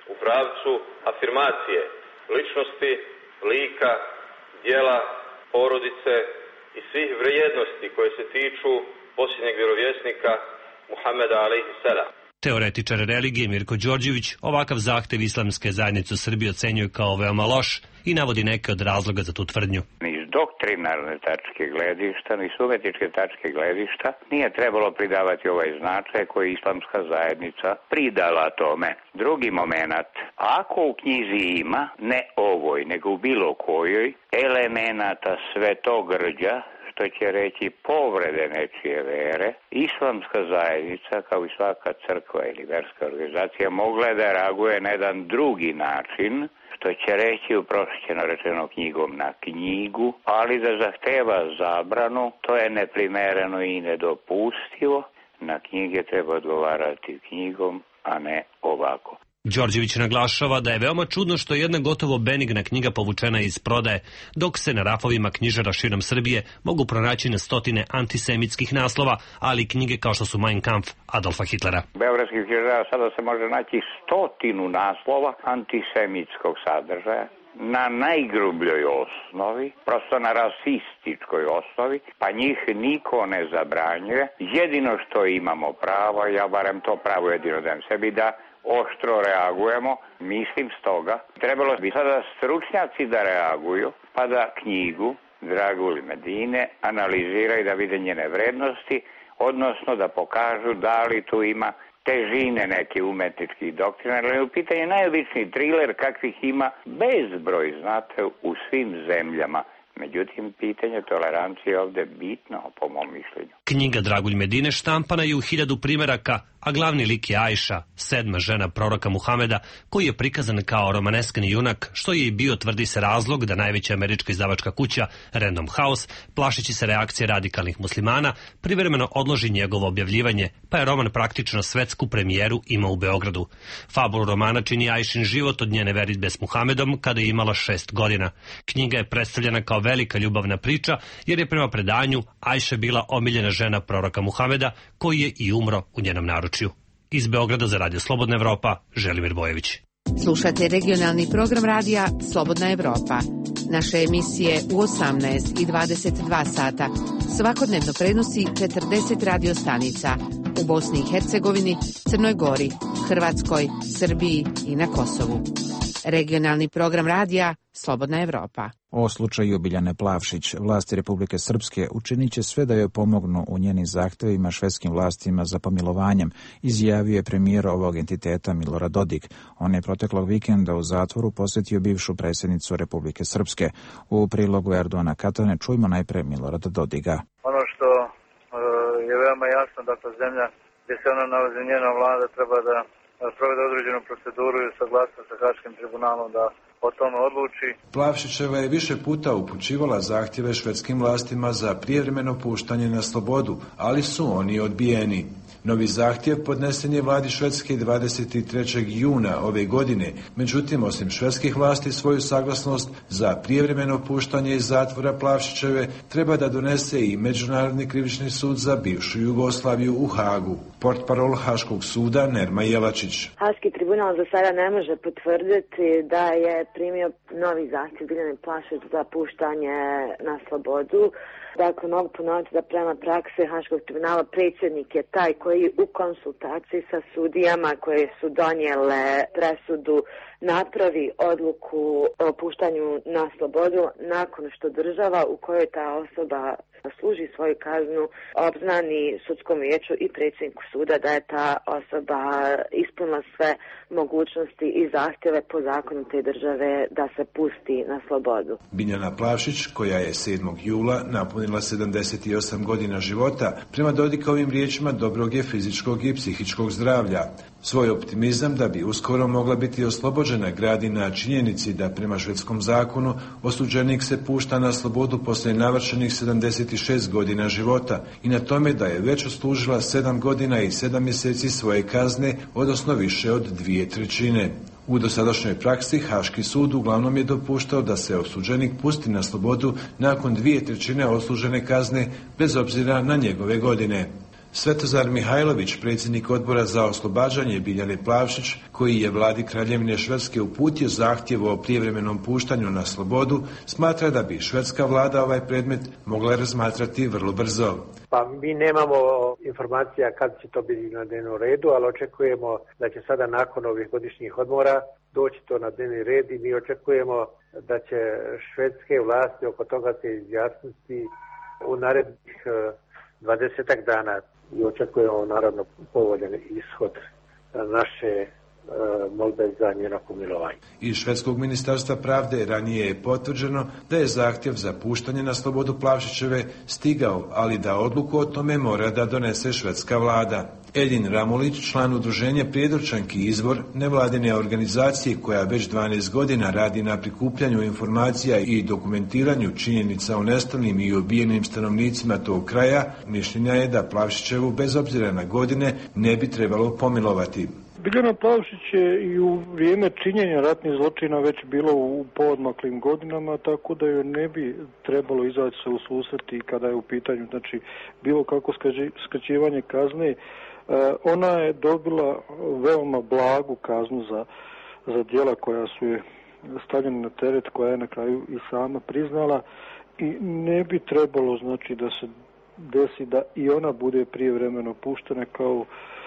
u pravcu afirmacije ličnosti, lika, djela, porodice i svih vrijednosti koje se tiču posljednjeg vjerovjesnika Muhameda alejhi selam. Teoretičar religije Mirko Đorđević ovakav zahtev islamske zajednice u Srbiji ocenjuje kao veoma loš i navodi neke od razloga za tu tvrdnju. Iz doktrinarne tačke gledišta, ni iz umetičke tačke gledišta nije trebalo pridavati ovaj značaj koji islamska zajednica pridala tome. Drugi moment, ako u knjizi ima, ne ovoj, nego u bilo kojoj, elemenata svetogrđa, što će reći povrede nečije vere, islamska zajednica, kao i svaka crkva ili verska organizacija, mogla je da reaguje na jedan drugi način, što će reći uprošćeno rečeno knjigom na knjigu, ali da zahteva zabranu, to je neprimereno i nedopustivo. Na knjige treba odgovarati knjigom, a ne ovako. Đorđević naglašava da je veoma čudno što je jedna gotovo benigna knjiga povučena iz prodaje, dok se na rafovima knjižara širom Srbije mogu pronaći na stotine antisemitskih naslova, ali i knjige kao što su Mein Kampf Adolfa Hitlera. U beogradskih knjižara sada se može naći stotinu naslova antisemitskog sadržaja na najgrubljoj osnovi, prosto na rasističkoj osnovi, pa njih niko ne zabranjuje. Jedino što imamo pravo, ja barem to pravo jedino dajem sebi, da oštro reagujemo, mislim stoga. Trebalo bi sada stručnjaci da reaguju, pa da knjigu Dragulj Medine analiziraju da vide njene vrednosti, odnosno da pokažu da li tu ima težine neke umetničkih doktrina, ali u pitanju najobičniji triler kakvih ima bezbroj, znate, u svim zemljama. Međutim, pitanje tolerancije je ovde bitno, po mom mišljenju. Knjiga Dragulj Medine štampana je u hiljadu primeraka, a glavni lik je Ajša, sedma žena proroka Muhameda, koji je prikazan kao romaneskani junak, što je i bio, tvrdi se, razlog da najveća američka izdavačka kuća Random House, plašeći se reakcije radikalnih muslimana, privremeno odloži njegovo objavljivanje, pa je roman praktično svetsku premijeru imao u Beogradu. Fabulu romana čini Ajšin život od njene veritbe s Muhamedom kada je imala šest godina. Knjiga je predstavljena kao velika ljubavna priča, jer je prema predanju Ajša bila omiljena žena proroka Muhameda, koji je i umro u njenom naručju. Iz Beograda za Radio Slobodna Evropa, Želimir Bojević. Slušate regionalni program radija Slobodna Evropa. Naše emisije u osamnaest i dvadeset dva sata svakodnevno prenosi četrdeset radio stanica u Bosni i Hercegovini, Crnoj Gori, Hrvatskoj, Srbiji i na Kosovu. Regionalni program radija Slobodna Evropa. O slučaju Biljane Plavšić, vlasti Republike Srpske učinit će sve da joj pomognu u njenim zahtevima švedskim vlastima za pomilovanjem, izjavio je premijer ovog entiteta Milorad Dodik. On je proteklog vikenda u zatvoru posjetio bivšu predsjednicu Republike Srpske. U prilogu Erdoana Katane čujmo najpre Milorada Dodiga. Ono što je veoma jasno, dakle zemlja gdje se ona nalazi, njena vlada treba da provede određenu proceduru i saglasnost sa Haškim tribunalom da o tome odluči. Plavšićeva je više puta upućivala zahtjeve švedskim vlastima za prijevremeno puštanje na slobodu, ali su oni odbijeni. Novi zahtjev podnesen je vladi Švedske dvadeset trećeg juna ove godine, međutim, osim švedskih vlasti svoju saglasnost za prijevremeno puštanje iz zatvora Plavšićeve treba da donese i Međunarodni krivični sud za bivšu Jugoslaviju u Hagu. Portparol Haškog suda Nerma Jelačić. Haški tribunal za sada ne može potvrditi da je primio novi zahtjev Biljane Plavšić za puštanje na slobodu. Dakle, mogu ponoviti da prema praksi Haškog tribunala predsjednik je taj koji u konsultaciji sa sudijama koje su donijele presudu napravi odluku o puštanju na slobodu nakon što država u kojoj ta osoba služi svoju kaznu obznani sudskom vijeću i predsjedniku suda da je ta osoba ispunila sve mogućnosti i zahtjeve po zakonu te države da se pusti na slobodu. Biljana Plavšić, koja je sedmog jula napunila sedamdeset osam godina života, prema Dodikovim riječima dobrog je fizičkog i psihičkog zdravlja. Svoj optimizam da bi uskoro mogla biti oslobođena gradi na činjenici da prema švedskom zakonu osuđenik se pušta na slobodu poslije navršenih sedamdeset šest godina života i na tome da je već odslužila sedam godina i sedam mjeseci svoje kazne, odnosno više od dvije trećine. U dosadašnjoj praksi Haški sud uglavnom je dopuštao da se osuđenik pusti na slobodu nakon dvije trećine odslužene kazne bez obzira na njegove godine. Svetozar Mihajlović, predsjednik odbora za oslobađanje Biljane Plavšić, koji je vladi Kraljevine Švedske uputio zahtjev o prijevremenom puštanju na slobodu, smatra da bi švedska vlada ovaj predmet mogla razmatrati vrlo brzo. Pa mi nemamo informacija kad će to biti na dnevnom redu, ali očekujemo da će sada nakon ovih godišnjih odmora doći to na dnevni red i mi očekujemo da će švedske vlasti oko toga se izjasniti u narednih dvadesetak dana i očekujemo naravno povoljan ishod naše molbe za njeno pomilovanje. Iz švedskog ministarstva pravde ranije je potvrđeno da je zahtjev za puštanje na slobodu Plavšićeve stigao, ali da odluku o tome mora da donese švedska vlada. Edin Ramulić, član udruženja Prijedorčanki Izvor, nevladine organizacije koja već dvanaest godina radi na prikupljanju informacija i dokumentiranju činjenica o nestalim i ubijenim stanovnicima tog kraja, mišljenja je da Plavšićevu bez obzira na godine ne bi trebalo pomilovati. Biljana Plavšić je i u vrijeme činjenja ratnih zločina već bilo u poodmaklim godinama, tako da joj ne bi trebalo izaći se u susret kada je u pitanju znači bilo kako skraćivanje kazne. E, ona je dobila veoma blagu kaznu za, za djela koja su je stavljena na teret, koja je na kraju i sama priznala i ne bi trebalo znači da se desi da i ona bude prijevremeno puštena kao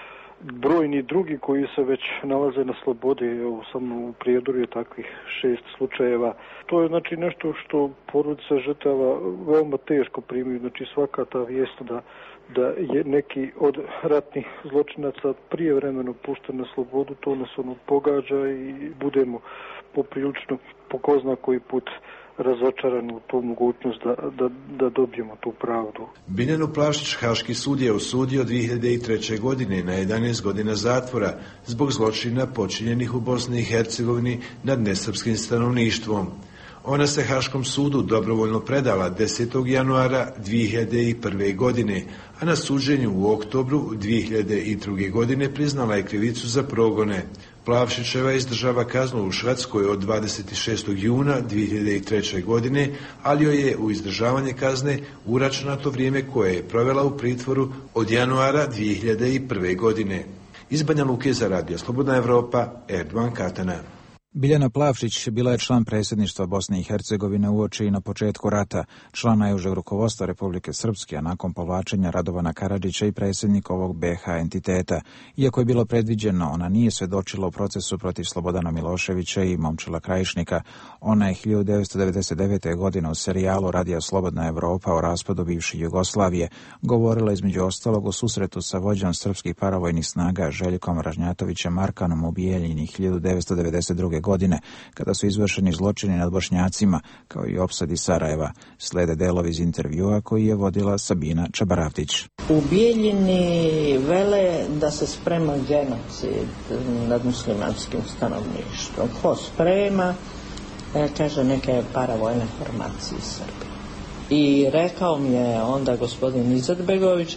brojni drugi koji se već nalaze na slobodi. Evo, samo u Prijedoru je takvih šest slučajeva. To je znači nešto što porodica žrtava veoma teško primaju. Znači svaka ta vijest da, da je neki od ratnih zločinaca prijevremeno pušten na slobodu, to nas ono pogađa i budemo poprilično po ko zna koji put razočarani u tu mogućnost da, da, da dobijemo tu pravdu. Biljanu Plavšić Haški sud je osudio dvije hiljade treće. godine na jedanaest godina zatvora zbog zločina počinjenih u Bosni i Hercegovini nad nesrpskim stanovništvom. Ona se Haškom sudu dobrovoljno predala desetog januara dvije hiljade prve. godine, a na suđenju u oktobru dvije hiljade druge. godine priznala je krivicu za progone. Plavšićeva izdržava kaznu u Švedskoj od dvadeset šestog juna dvije hiljade treće. godine, ali joj je u izdržavanje kazne uračunato vrijeme koje je provela u pritvoru od januara dvije hiljade prve. godine. Iz Banja Luke za Radio Slobodna Evropa, Erdovan Katana. Biljana Plavšić bila je član predsjedništva Bosne i Hercegovine uoči i na početku rata, član najužeg rukovodstva Republike Srpske, a nakon povlačenja Radovana Karadžića i predsjednik ovog be ha entiteta. Iako je bilo predviđeno, ona nije svedočila u procesu protiv Slobodana Miloševića i Momčila Krajišnika. Ona je hiljadu devetsto devedeset devete. godine u serijalu Radio Slobodna Evropa o raspadu bivše Jugoslavije govorila između ostalog o susretu sa vođom srpskih paravojnih snaga Željkom Ražnjatovićem Markanom u Bijeljini hiljadu devetsto devedeset druge. godine, kada su izvršeni zločini nad Bošnjacima, kao i opsadi Sarajeva. Slede delovi iz intervjua koji je vodila Sabina Čabaravdić. U Bijeljini vele da se sprema genocid nad muslimanskim stanovništvom. Ko sprema? E, kaže neke paravojne formacije Srbije. I rekao mi je onda gospodin Izetbegović,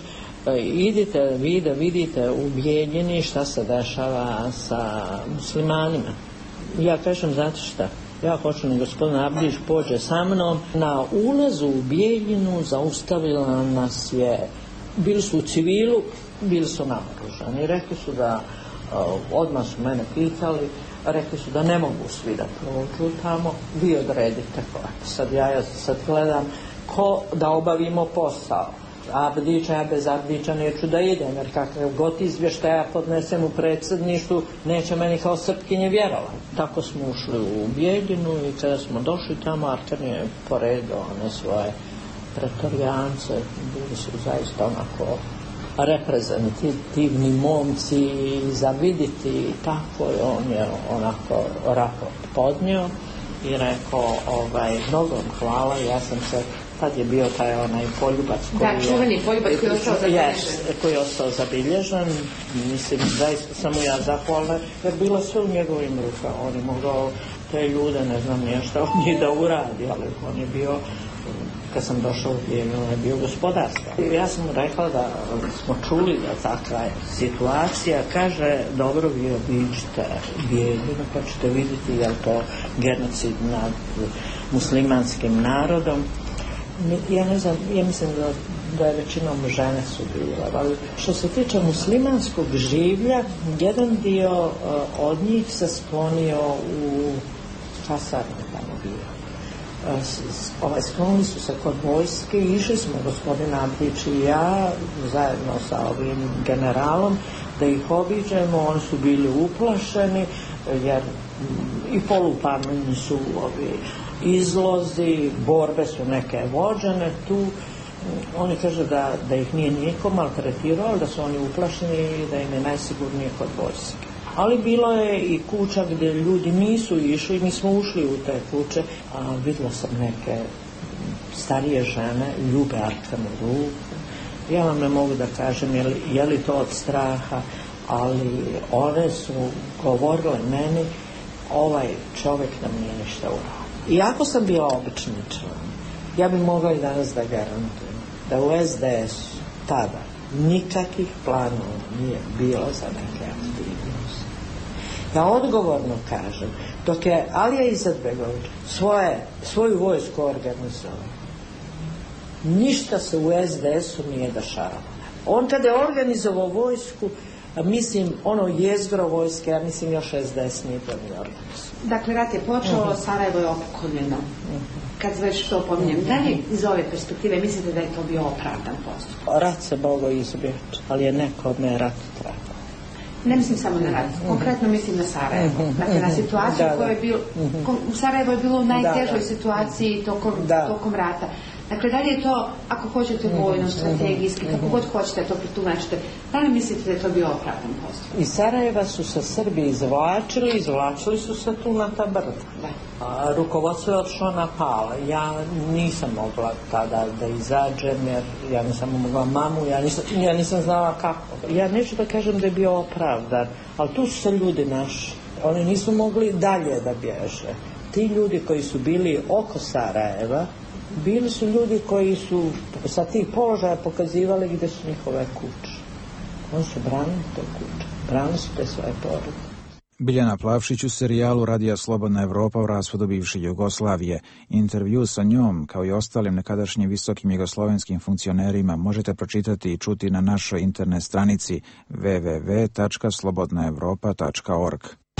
idite vi da vidite u Bijeljini šta se dešava sa muslimanima. Ja kažem, znate šta, ja hoću da gospodin Abdić pođe sa mnom. Na ulazu u Bijeljinu zaustavila nas je, bili su u civilu, bili su naoružani. Rekli su da, odmah su mene pitali, rekli su da ne mogu svi da prođu tamo, vi odredite ko. Sad ja sad gledam ko da obavimo posao. Abdića, ja bez Abdića neću da idem, jer kakav god izvještaj ja podnesem u predsjedništvu, neće meni kao Srpkinje vjerovati. Tako smo ušli u Bijeljinu i kada smo došli tamo, Arkan je poredio one svoje pretorijance, bili su zaista onako reprezentativni momci za vidjeti i tako je on je onako raport podnio i rekao, ovaj, mnogo hvala, ja sam se tad je bio taj onaj poljubac koji da, čuveni poljubac koji je ostao zabilježen. Koji je ostao zabilježen. Mislim, zaista sam mu ja zahvalna, jer bilo sve u njegovim rukama. On je mogao te ljude, ne znam nešto od njih da uradi, ali on je bio, kad sam došao u Bijeljinu, on je bio gospodarska. Ja sam mu rekla da smo čuli da takva je situacija, kaže, dobro, vi obiđite Bijeljinu, pa ćete vidjeti je li to genocid nad muslimanskim narodom. Ja ne znam, ja mislim da da je većinom žene su bile. Ali što se tiče muslimanskog življa, jedan dio uh, od njih se sklonio u kasarne tamo bio. Uh, s, ovaj, sklonili su se kod vojske i išli smo, gospodin Amplić i ja, zajedno sa ovim generalom, da ih obiđemo. Oni su bili uplašeni, jer i polupameni su ovi izlozi, borbe su neke vođene tu. Oni kažu da, da ih nije niko maltretirao, da su oni uplašeni i da im je najsigurnije kod vojske. Ali bilo je i kuća gdje ljudi nisu išli, mi smo ušli u te kuće, a vidjela sam neke starije žene, ljube Arkanu ruku. Ja vam ne mogu da kažem je li, je li to od straha, ali one su govorile meni, ovaj čovjek nam nije ništa uradio. Iako sam bila obični član, ja bi mogla i danas da garantujem da u es de es tada nikakvih planova nije bilo za neke aktivnosti. Ja odgovorno kažem, dok je Alija Izetbegović svoje, svoju vojsku organizovao, ništa se u es de esu nije dešavalo. On kada je organizovao vojsku, mislim, ono jezgro vojske, ja mislim još es de es nije to nije organizovao. Dakle, rat je počeo, uh-huh. Sarajevo je opkoljeno. Uh-huh. Kad već to pominjem, uh-huh. da li iz ove perspektive mislite da je to bio opravdan postupak? Rat se mogao izbjeći, ali je nekome rat trebao. Ne mislim samo na rat, konkretno mislim na Sarajevo. Uh-huh. Dakle, na situaciju da, koja je bilo, uh-huh. u Sarajevo je bilo u najtežoj da, situaciji tokom, tokom rata. Dakle, da li je to, ako hoćete vojno, strategijski, kako god hoćete to protumačite, da li mislite da je to bio opravdan postupak? Iz Sarajeva su se Srbi izvlačili, izvlačili su se tu na ta brda. A rukovodstvo je odšlo na Pala. Ja nisam mogla tada da izađem, jer ja nisam mogla mamu, ja nisam, ja nisam znala kako. Ja neću da kažem da je bio opravdan, ali tu su se ljudi naši. Oni nisu mogli dalje da bježe. Ti ljudi koji su bili oko Sarajeva, bili su ljudi koji su sa tih položaja pokazivali gdje su njihove kuće. Oni su branili te kuće, branili su te svoje porodice. Biljana Plavšić u serijalu Radija Slobodna Evropa o raspadu bivše Jugoslavije. Intervju sa njom, kao i ostalim nekadašnjim visokim jugoslovenskim funkcionerima, možete pročitati i čuti na našoj internet stranici w w w tačka slobodna evropa tačka org.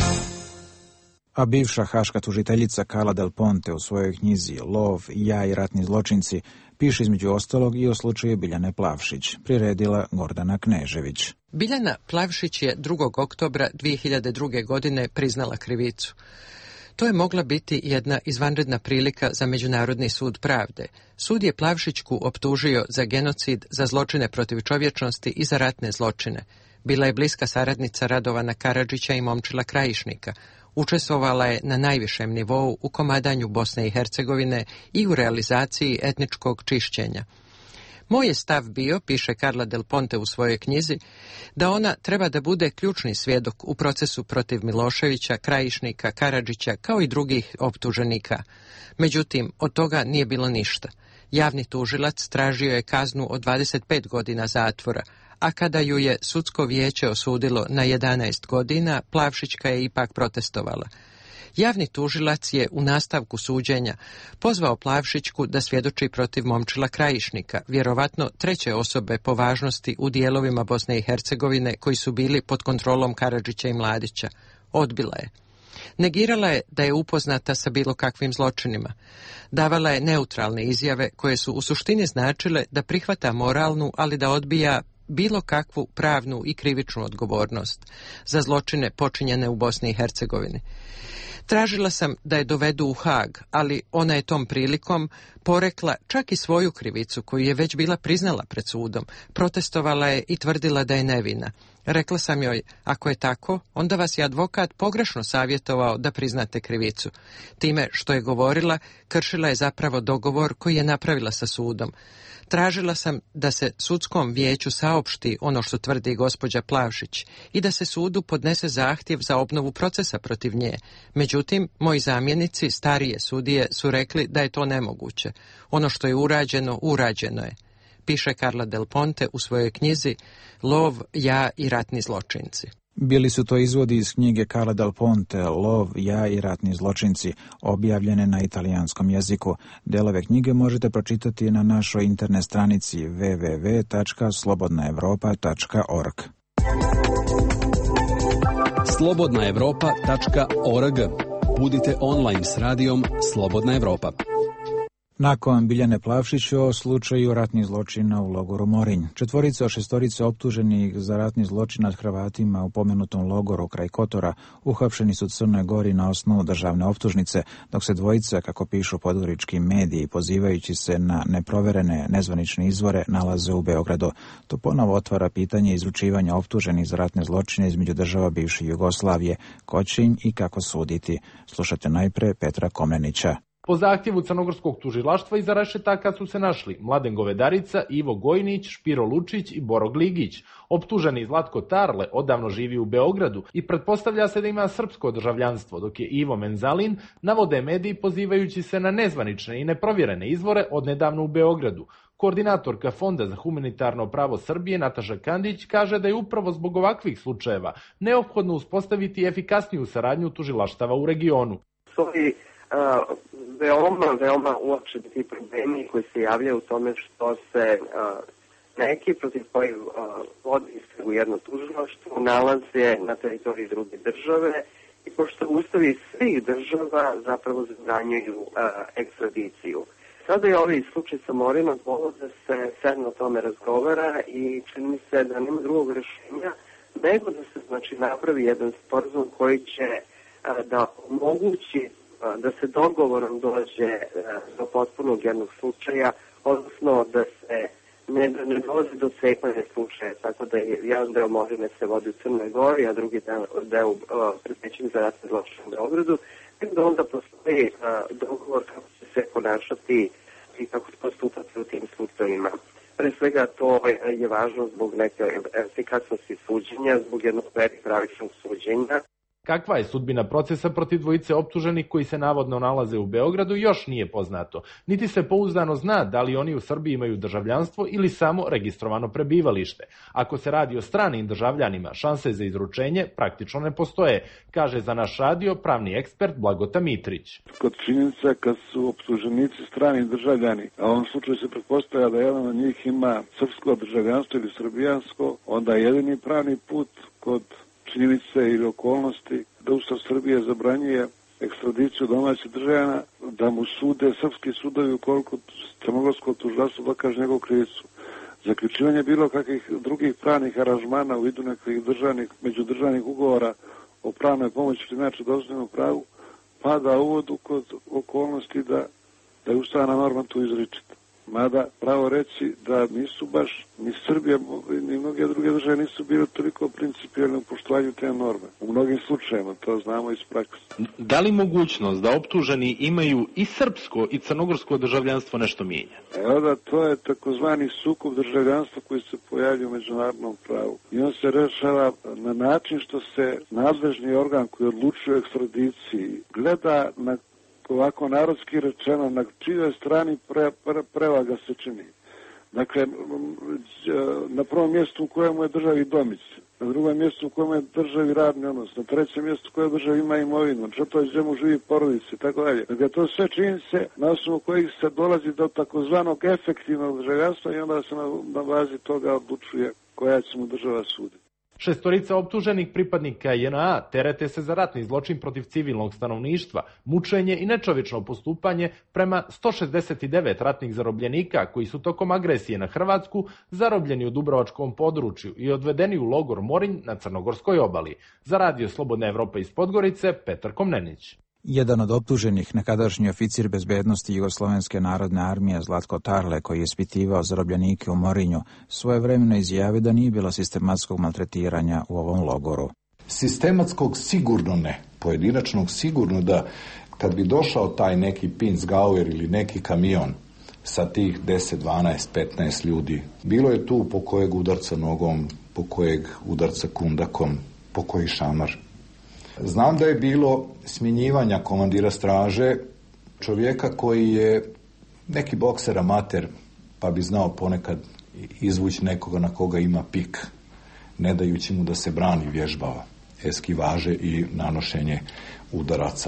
A bivša haška tužiteljica Carla Del Ponte u svojoj knjizi Lov, ja i ratni zločinci piše između ostalog i o slučaju Biljane Plavšić, priredila Gordana Knežević. Biljana Plavšić je drugog oktobra dvije hiljade druge. godine priznala krivicu. To je mogla biti jedna izvanredna prilika za Međunarodni sud pravde. Sud je Plavšićku optužio za genocid, za zločine protiv čovječnosti i za ratne zločine. Bila je bliska saradnica Radovana Karadžića i Momčila Krajišnika. Učestvovala je na najvišem nivou u komadanju Bosne i Hercegovine i u realizaciji etničkog čišćenja. Moj je stav bio, piše Carla Del Ponte u svojoj knjizi, da ona treba da bude ključni svjedok u procesu protiv Miloševića, Krajišnika, Karadžića kao i drugih optuženika. Međutim, od toga nije bilo ništa. Javni tužilac tražio je kaznu od dvadeset pet godina zatvora, a kada ju je sudsko vijeće osudilo na jedanaest godina, Plavšićka je ipak protestovala. Javni tužilac je u nastavku suđenja pozvao Plavšićku da svjedoči protiv Momčila Krajišnika, vjerovatno treće osobe po važnosti u dijelovima Bosne i Hercegovine koji su bili pod kontrolom Karadžića i Mladića. Odbila je. Negirala je da je upoznata sa bilo kakvim zločinima. Davala je neutralne izjave koje su u suštini značile da prihvata moralnu, ali da odbija bilo kakvu pravnu i krivičnu odgovornost za zločine počinjene u Bosni i Hercegovini. Tražila sam da je dovedu u Hag, ali ona je tom prilikom porekla čak i svoju krivicu koju je već bila priznala pred sudom. Protestovala je i tvrdila da je nevina. Rekla sam joj, ako je tako, onda vas je advokat pogrešno savjetovao da priznate krivicu. Time što je govorila, kršila je zapravo dogovor koji je napravila sa sudom. Tražila sam da se sudskom vijeću saopšti ono što tvrdi gospođa Plavšić i da se sudu podnese zahtjev za obnovu procesa protiv nje. Međutim, moji zamjenici, starije sudije, su rekli da je to nemoguće. Ono što je urađeno, urađeno je, piše Carla Del Ponte u svojoj knjizi Lov, ja i ratni zločinci. Bili su to izvodi iz knjige Carla Del Ponte, Lov, ja i ratni zločinci, objavljene na italijanskom jeziku. Delove knjige možete pročitati na našoj internet stranici w w w tačka slobodna evropa tačka org. slobodna evropa tačka org. Budite online s radijom Slobodna Evropa. Nakon Biljane Plavšić o slučaju ratnih zločina u logoru Morinj. Četvorica od šestorice optuženih za ratni zločin nad Hrvatima u pomenutom logoru kraj Kotora uhapšeni su u Crnoj Gori na osnovu državne optužnice, dok se dvojica, kako pišu podgorički mediji, pozivajući se na neproverene nezvanične izvore, nalaze u Beogradu. To ponovo otvara pitanje izručivanja optuženih za ratne zločine između država bivše Jugoslavije, ko će im i kako suditi. Slušajte najpre Petra Komnenića. Po zahtjevu crnogorskog tužilaštva iza rešetaka su se našli Mladen Govedarica, Ivo Gojnić, Špiro Lučić i Boro Gligić. Optuženi Zlatko Tarle odavno živi u Beogradu i pretpostavlja se da ima srpsko državljanstvo, dok je Ivo Menzalin, navode mediji pozivajući se na nezvanične i neprovjerene izvore odnedavno u Beogradu. Koordinatorka Fonda za humanitarno pravo Srbije Nataša Kandić kaže da je upravo zbog ovakvih slučajeva neophodno uspostaviti efikasniju saradnju tužilaštava u regionu. Sorry. Uh, veoma, veoma uopšteni ti problemi koji se javljaju u tome što se uh, neki protiv koji uh, vodi istragu jedno tužilaštvo nalaze na teritoriji druge države i pošto ustavi svih država zapravo zabranjuju uh, ekstradiciju. Sada je ovaj slučaj sa Morinom povod da se sedno o tome razgovara i čini mi se da nema drugog rešenja nego da se znači napravi jedan sporazum koji će uh, da omogući da se dogovorom dođe do potpunog jednog slučaja, odnosno da se ne, ne dolazi do cepanja slučaja, tako da je jedan deo Morine se vodi u Crnoj Gori, a drugi deo, deo uh, predmećen za ratne zločine u Beogradu, i da onda postoji uh, dogovor kako će se ponašati i kako će postupati u tim slučajima. Pre svega to je, je važno zbog neke efikasnosti suđenja, zbog jednog pravičnog suđenja. Kakva je sudbina procesa protiv dvojice optuženih koji se navodno nalaze u Beogradu još nije poznato, niti se pouzdano zna da li oni u Srbiji imaju državljanstvo ili samo registrovano prebivalište. Ako se radi o stranim državljanima, šanse za izručenje praktično ne postoje, kaže za naš radio pravni ekspert Blagota Mitrić. Kod činjenica kad su optuženici strani državljani, a u ovom slučaju se pretpostavlja da jedan od njih ima srpsko državljanstvo ili srbijansko, onda jedini pravni put kod činjenice ili okolnosti da Ustav Srbije zabranjuje ekstradiciju domaćih državljana, da mu sude srpski sudovi ukoliko crnogorsko tužilaštvo dokaže njegovu krivicu. Zaključivanje bilo kakvih drugih pravnih aranžmana u vidu nekih državnih, međudržavnih ugovora o pravnoj pomoći ili inače dozvoljenom pravu pada u vodu kod okolnosti da, da je ustavna norma tu izričita. Mada pravo reći da nisu baš ni Srbija ni mnoge druge države nisu bile toliko principijelne u poštovanju te norme. U mnogim slučajevima, to znamo iz prakse. Da li mogućnost da optuženi imaju i srpsko i crnogorsko državljanstvo nešto mijenja? Evo da, to je takozvani sukob državljanstva koji se pojavljuje u međunarodnom pravu. I on se rešava na način što se nadležni organ koji odlučuje o ekstradiciji gleda na ovako narodski rečeno, na čijoj strani pre, pre, prevaga se čini. Dakle, na prvom mjestu u kojemu je državi domicil, na drugom mjestu u kojemu je državi radni odnos, na trećem mjestu u kojem državi ima imovinu, na četvrtom gdje živi porodice i tako dalje. Dakle, to sve činjenice na osnovu kojih se dolazi do takozvanog efektivnog državljanstva i onda se na, na bazi toga odlučuje koja će mu država suditi. Šestorica optuženih pripadnika J N A terete se za ratni zločin protiv civilnog stanovništva, mučenje i nečovečno postupanje prema sto šezdeset devet ratnih zarobljenika koji su tokom agresije na Hrvatsku zarobljeni u Dubrovačkom području i odvedeni u logor Morinj na Crnogorskoj obali. Za radio Slobodna Evropa iz Podgorice, Petar Komnenić. Jedan od optuženih, nekadašnji oficir bezbednosti Jugoslovenske narodne armije Zlatko Tarle, koji je ispitivao zarobljenike u Morinju, svojevremeno izjavio da nije bilo sistematskog maltretiranja u ovom logoru. Sistematskog sigurno ne, pojedinačnog sigurno da kad bi došao taj neki Pinzgauer ili neki kamion sa tih deset, dvanaest, petnaest ljudi, bilo je tu po kojeg udarca nogom, po kojeg udarca kundakom, po koji šamar. Znam da je bilo smjenjivanja komandira straže, čovjeka koji je neki bokser amater, pa bi znao ponekad izvući nekoga na koga ima pik. ne dajući mu da se brani, vježbava eskivaže i nanošenje udaraca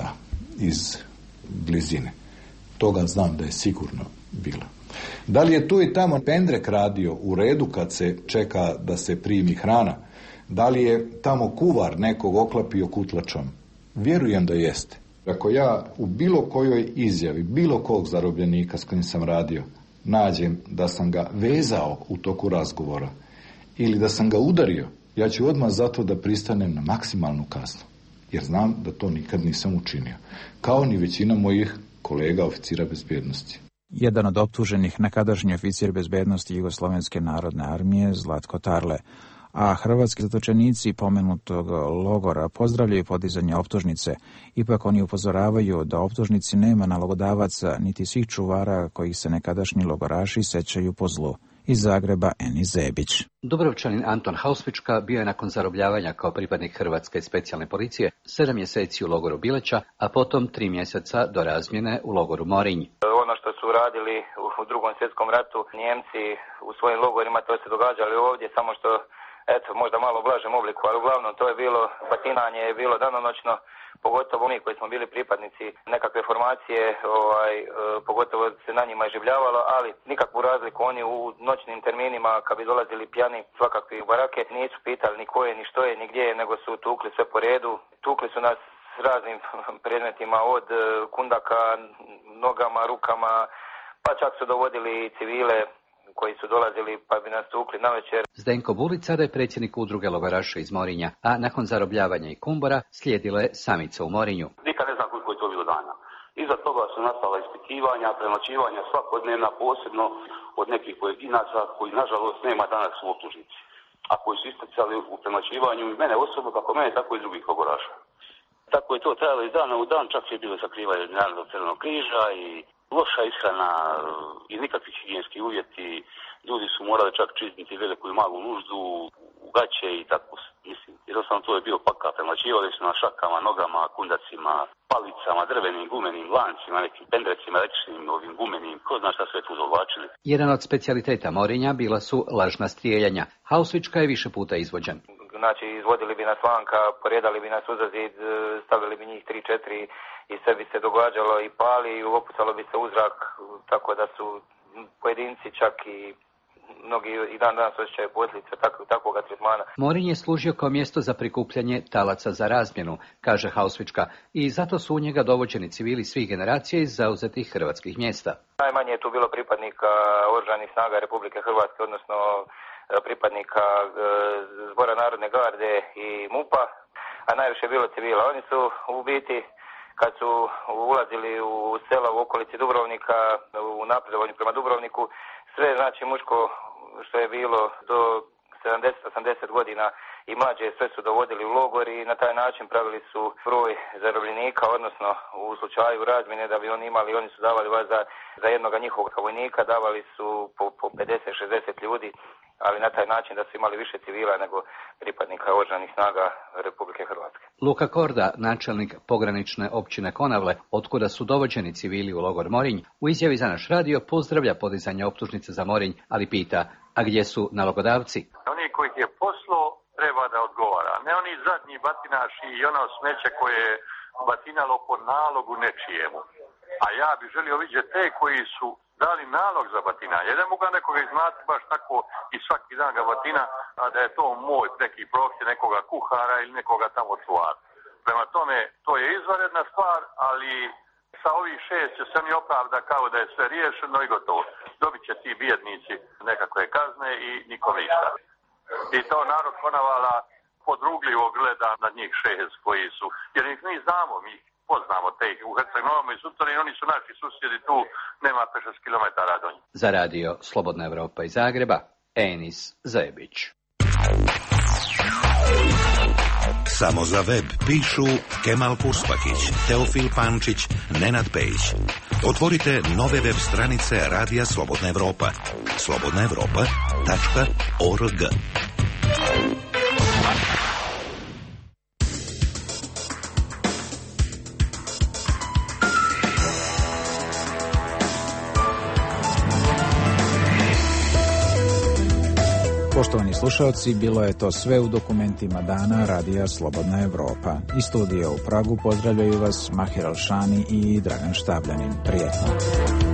iz blizine. Toga znam da je sigurno bilo. Da li je tu i tamo pendrek radio u redu kad se čeka da se primi hrana? Da li je tamo kuvar nekog oklapio kutlačom? Vjerujem da jeste. Ako ja u bilo kojoj izjavi, bilo kog zarobljenika s kojim sam radio, nađem da sam ga vezao u toku razgovora ili da sam ga udario, ja ću odmah zato da pristanem na maksimalnu kaznu. Jer znam da to nikad nisam učinio. Kao ni većina mojih kolega oficira bezbednosti. Jedan od optuženih, nekadašnji oficir bezbednosti Jugoslovenske narodne armije, Zlatko Tarle, a hrvatski zatočenici pomenutog logora pozdravljaju podizanje optužnice. Ipak oni upozoravaju da optužnici nema nalogodavaca niti svih čuvara kojih se nekadašnji logoraši sećaju po zlu. Iz Zagreba Eni Zebić. Dubrovčanin Anton Hausvička bio je nakon zarobljavanja kao pripadnik Hrvatske specijalne policije sedam mjeseci u logoru Bileća, a potom tri mjeseca do razmjene u logoru Morinj. Ono što su radili u drugom svjetskom ratu Njemci u svojim logorima, to se događali ovdje, samo što eto, možda malo u blažem obliku, ali uglavnom to je bilo, batinanje je bilo danonoćno, pogotovo mi koji smo bili pripadnici nekakve formacije, ovaj, e, pogotovo se na njima življavalo, ali nikakvu razliku oni u noćnim terminima kad bi dolazili pjani svakakvi u barake, nisu pitali ni ko je, ni što je, ni gdje je, nego su tukli sve po redu. Tukli su nas s raznim predmetima od kundaka, nogama, rukama, pa čak su dovodili civile koji su dolazili pa bi nas tukli na večer. Zdenko Bulica je predsjednik udruge logoraša iz Morinja, a nakon zarobljavanja i Kumbora slijedila je samica u Morinju. Nikad ne znam koliko je to bilo dana. Iza toga su nastala ispitivanja, prenoćivanja svakodnevna, posebno od nekih pojedinaca koji nažalost nema danas u optužnici, a koji su isticali u prenoćivanju i mene osobno, kako mene, tako i drugih logoraša. Tako je to trajalo iz dana u dan, čak je bilo sakrivanje Međunarodnog Crvenog križa i loša ishrana i nikakvi higijenski uvjeti. Ljudi su morali čak čistiti veliku i malu nuždu, u gaće i tako. Mislim, jednostavno to je bio pakao. Premlaćivali su na šakama, nogama, kundacima, palicama, drvenim, gumenim, lancima, nekim pendrecima, električnim, ovim gumenim. Ko zna šta sve tu dovlačili. Jedan od specijaliteta Morinja bila su lažna strijeljanja. Hausvička je više puta izvođen. Znači, izvodili bi nas vanka, poredali bi nas uza zid, stavili bi njih tri četiri i sve bi se događalo i pali i opucalo bi se u zrak, tako da su pojedinci čak i mnogi i dan danas osjećaju posljedice takvog, takvog tretmana. Morinj je služio kao mjesto za prikupljanje talaca za razmjenu, kaže Hausvička, i zato su u njega dovođeni civili svih generacija iz zauzetih hrvatskih mjesta. Najmanje je tu bilo pripadnika Oružanih snaga Republike Hrvatske, odnosno pripadnika e, Zbora Narodne garde i MUP-a, a najviše je bilo civila. Oni su u biti, kad su ulazili u sela u okolici Dubrovnika, u napredovanju prema Dubrovniku, sve znači muško što je bilo do sedamdeset osamdeset godina i mlađe sve su dovodili u logor i na taj način pravili su broj zarobljenika, odnosno u slučaju razmjene da bi oni imali, oni su davali vas za, za jednoga njihovog vojnika, davali su po, po pedeset šezdeset ljudi, ali na taj način da su imali više civila nego pripadnika Oružanih snaga Republike Hrvatske. Luka Korda, načelnik pogranične općine Konavle, otkuda su dovođeni civili u logor Morinj, u izjavi za naš radio pozdravlja podizanje optužnice za Morinj, ali pita, a gdje su nalogodavci? Oni koji je poslo treba da odgovara, ne oni zadnji batinaši i ono smeće koje je batinalo po nalogu nečijemu. A ja bih želio vidjeti te koji su dali nalog za batinanje. Ne mogu nekoga iznati baš tako i svaki dan ga batina, a da je to moj neki prohtje nekoga kuhara ili nekoga tamo čuvara. Prema tome, to je izvanredna stvar, ali sa ovih šest će se mi opravda kao da je sve riješeno i gotovo. Dobit će ti bijednici nekakve kazne i nikom ništa. I to narod Konavala podrugljivo gleda na njih šest koji su, jer ih mi znamo, mi poznamo te ih u Herceg-Novom i Sutorin, oni su naši susjedi tu, nema šest kilometara do njih. Za radio Slobodna Evropa iz Zagreba, Enis Zebić. Samo za web pišu Kemal Puspahić, Teofil Pančić, Nenad Pejić. Otvorite nove web stranice Radija Slobodna Evropa. slobodna evropa tačka org. Poštovani slušalci, bilo je to sve u dokumentima dana Radija Slobodna Evropa. Iz studija u Pragu pozdravljaju vas Mahir Alšani i Dragan Štabljanin. Prijetno.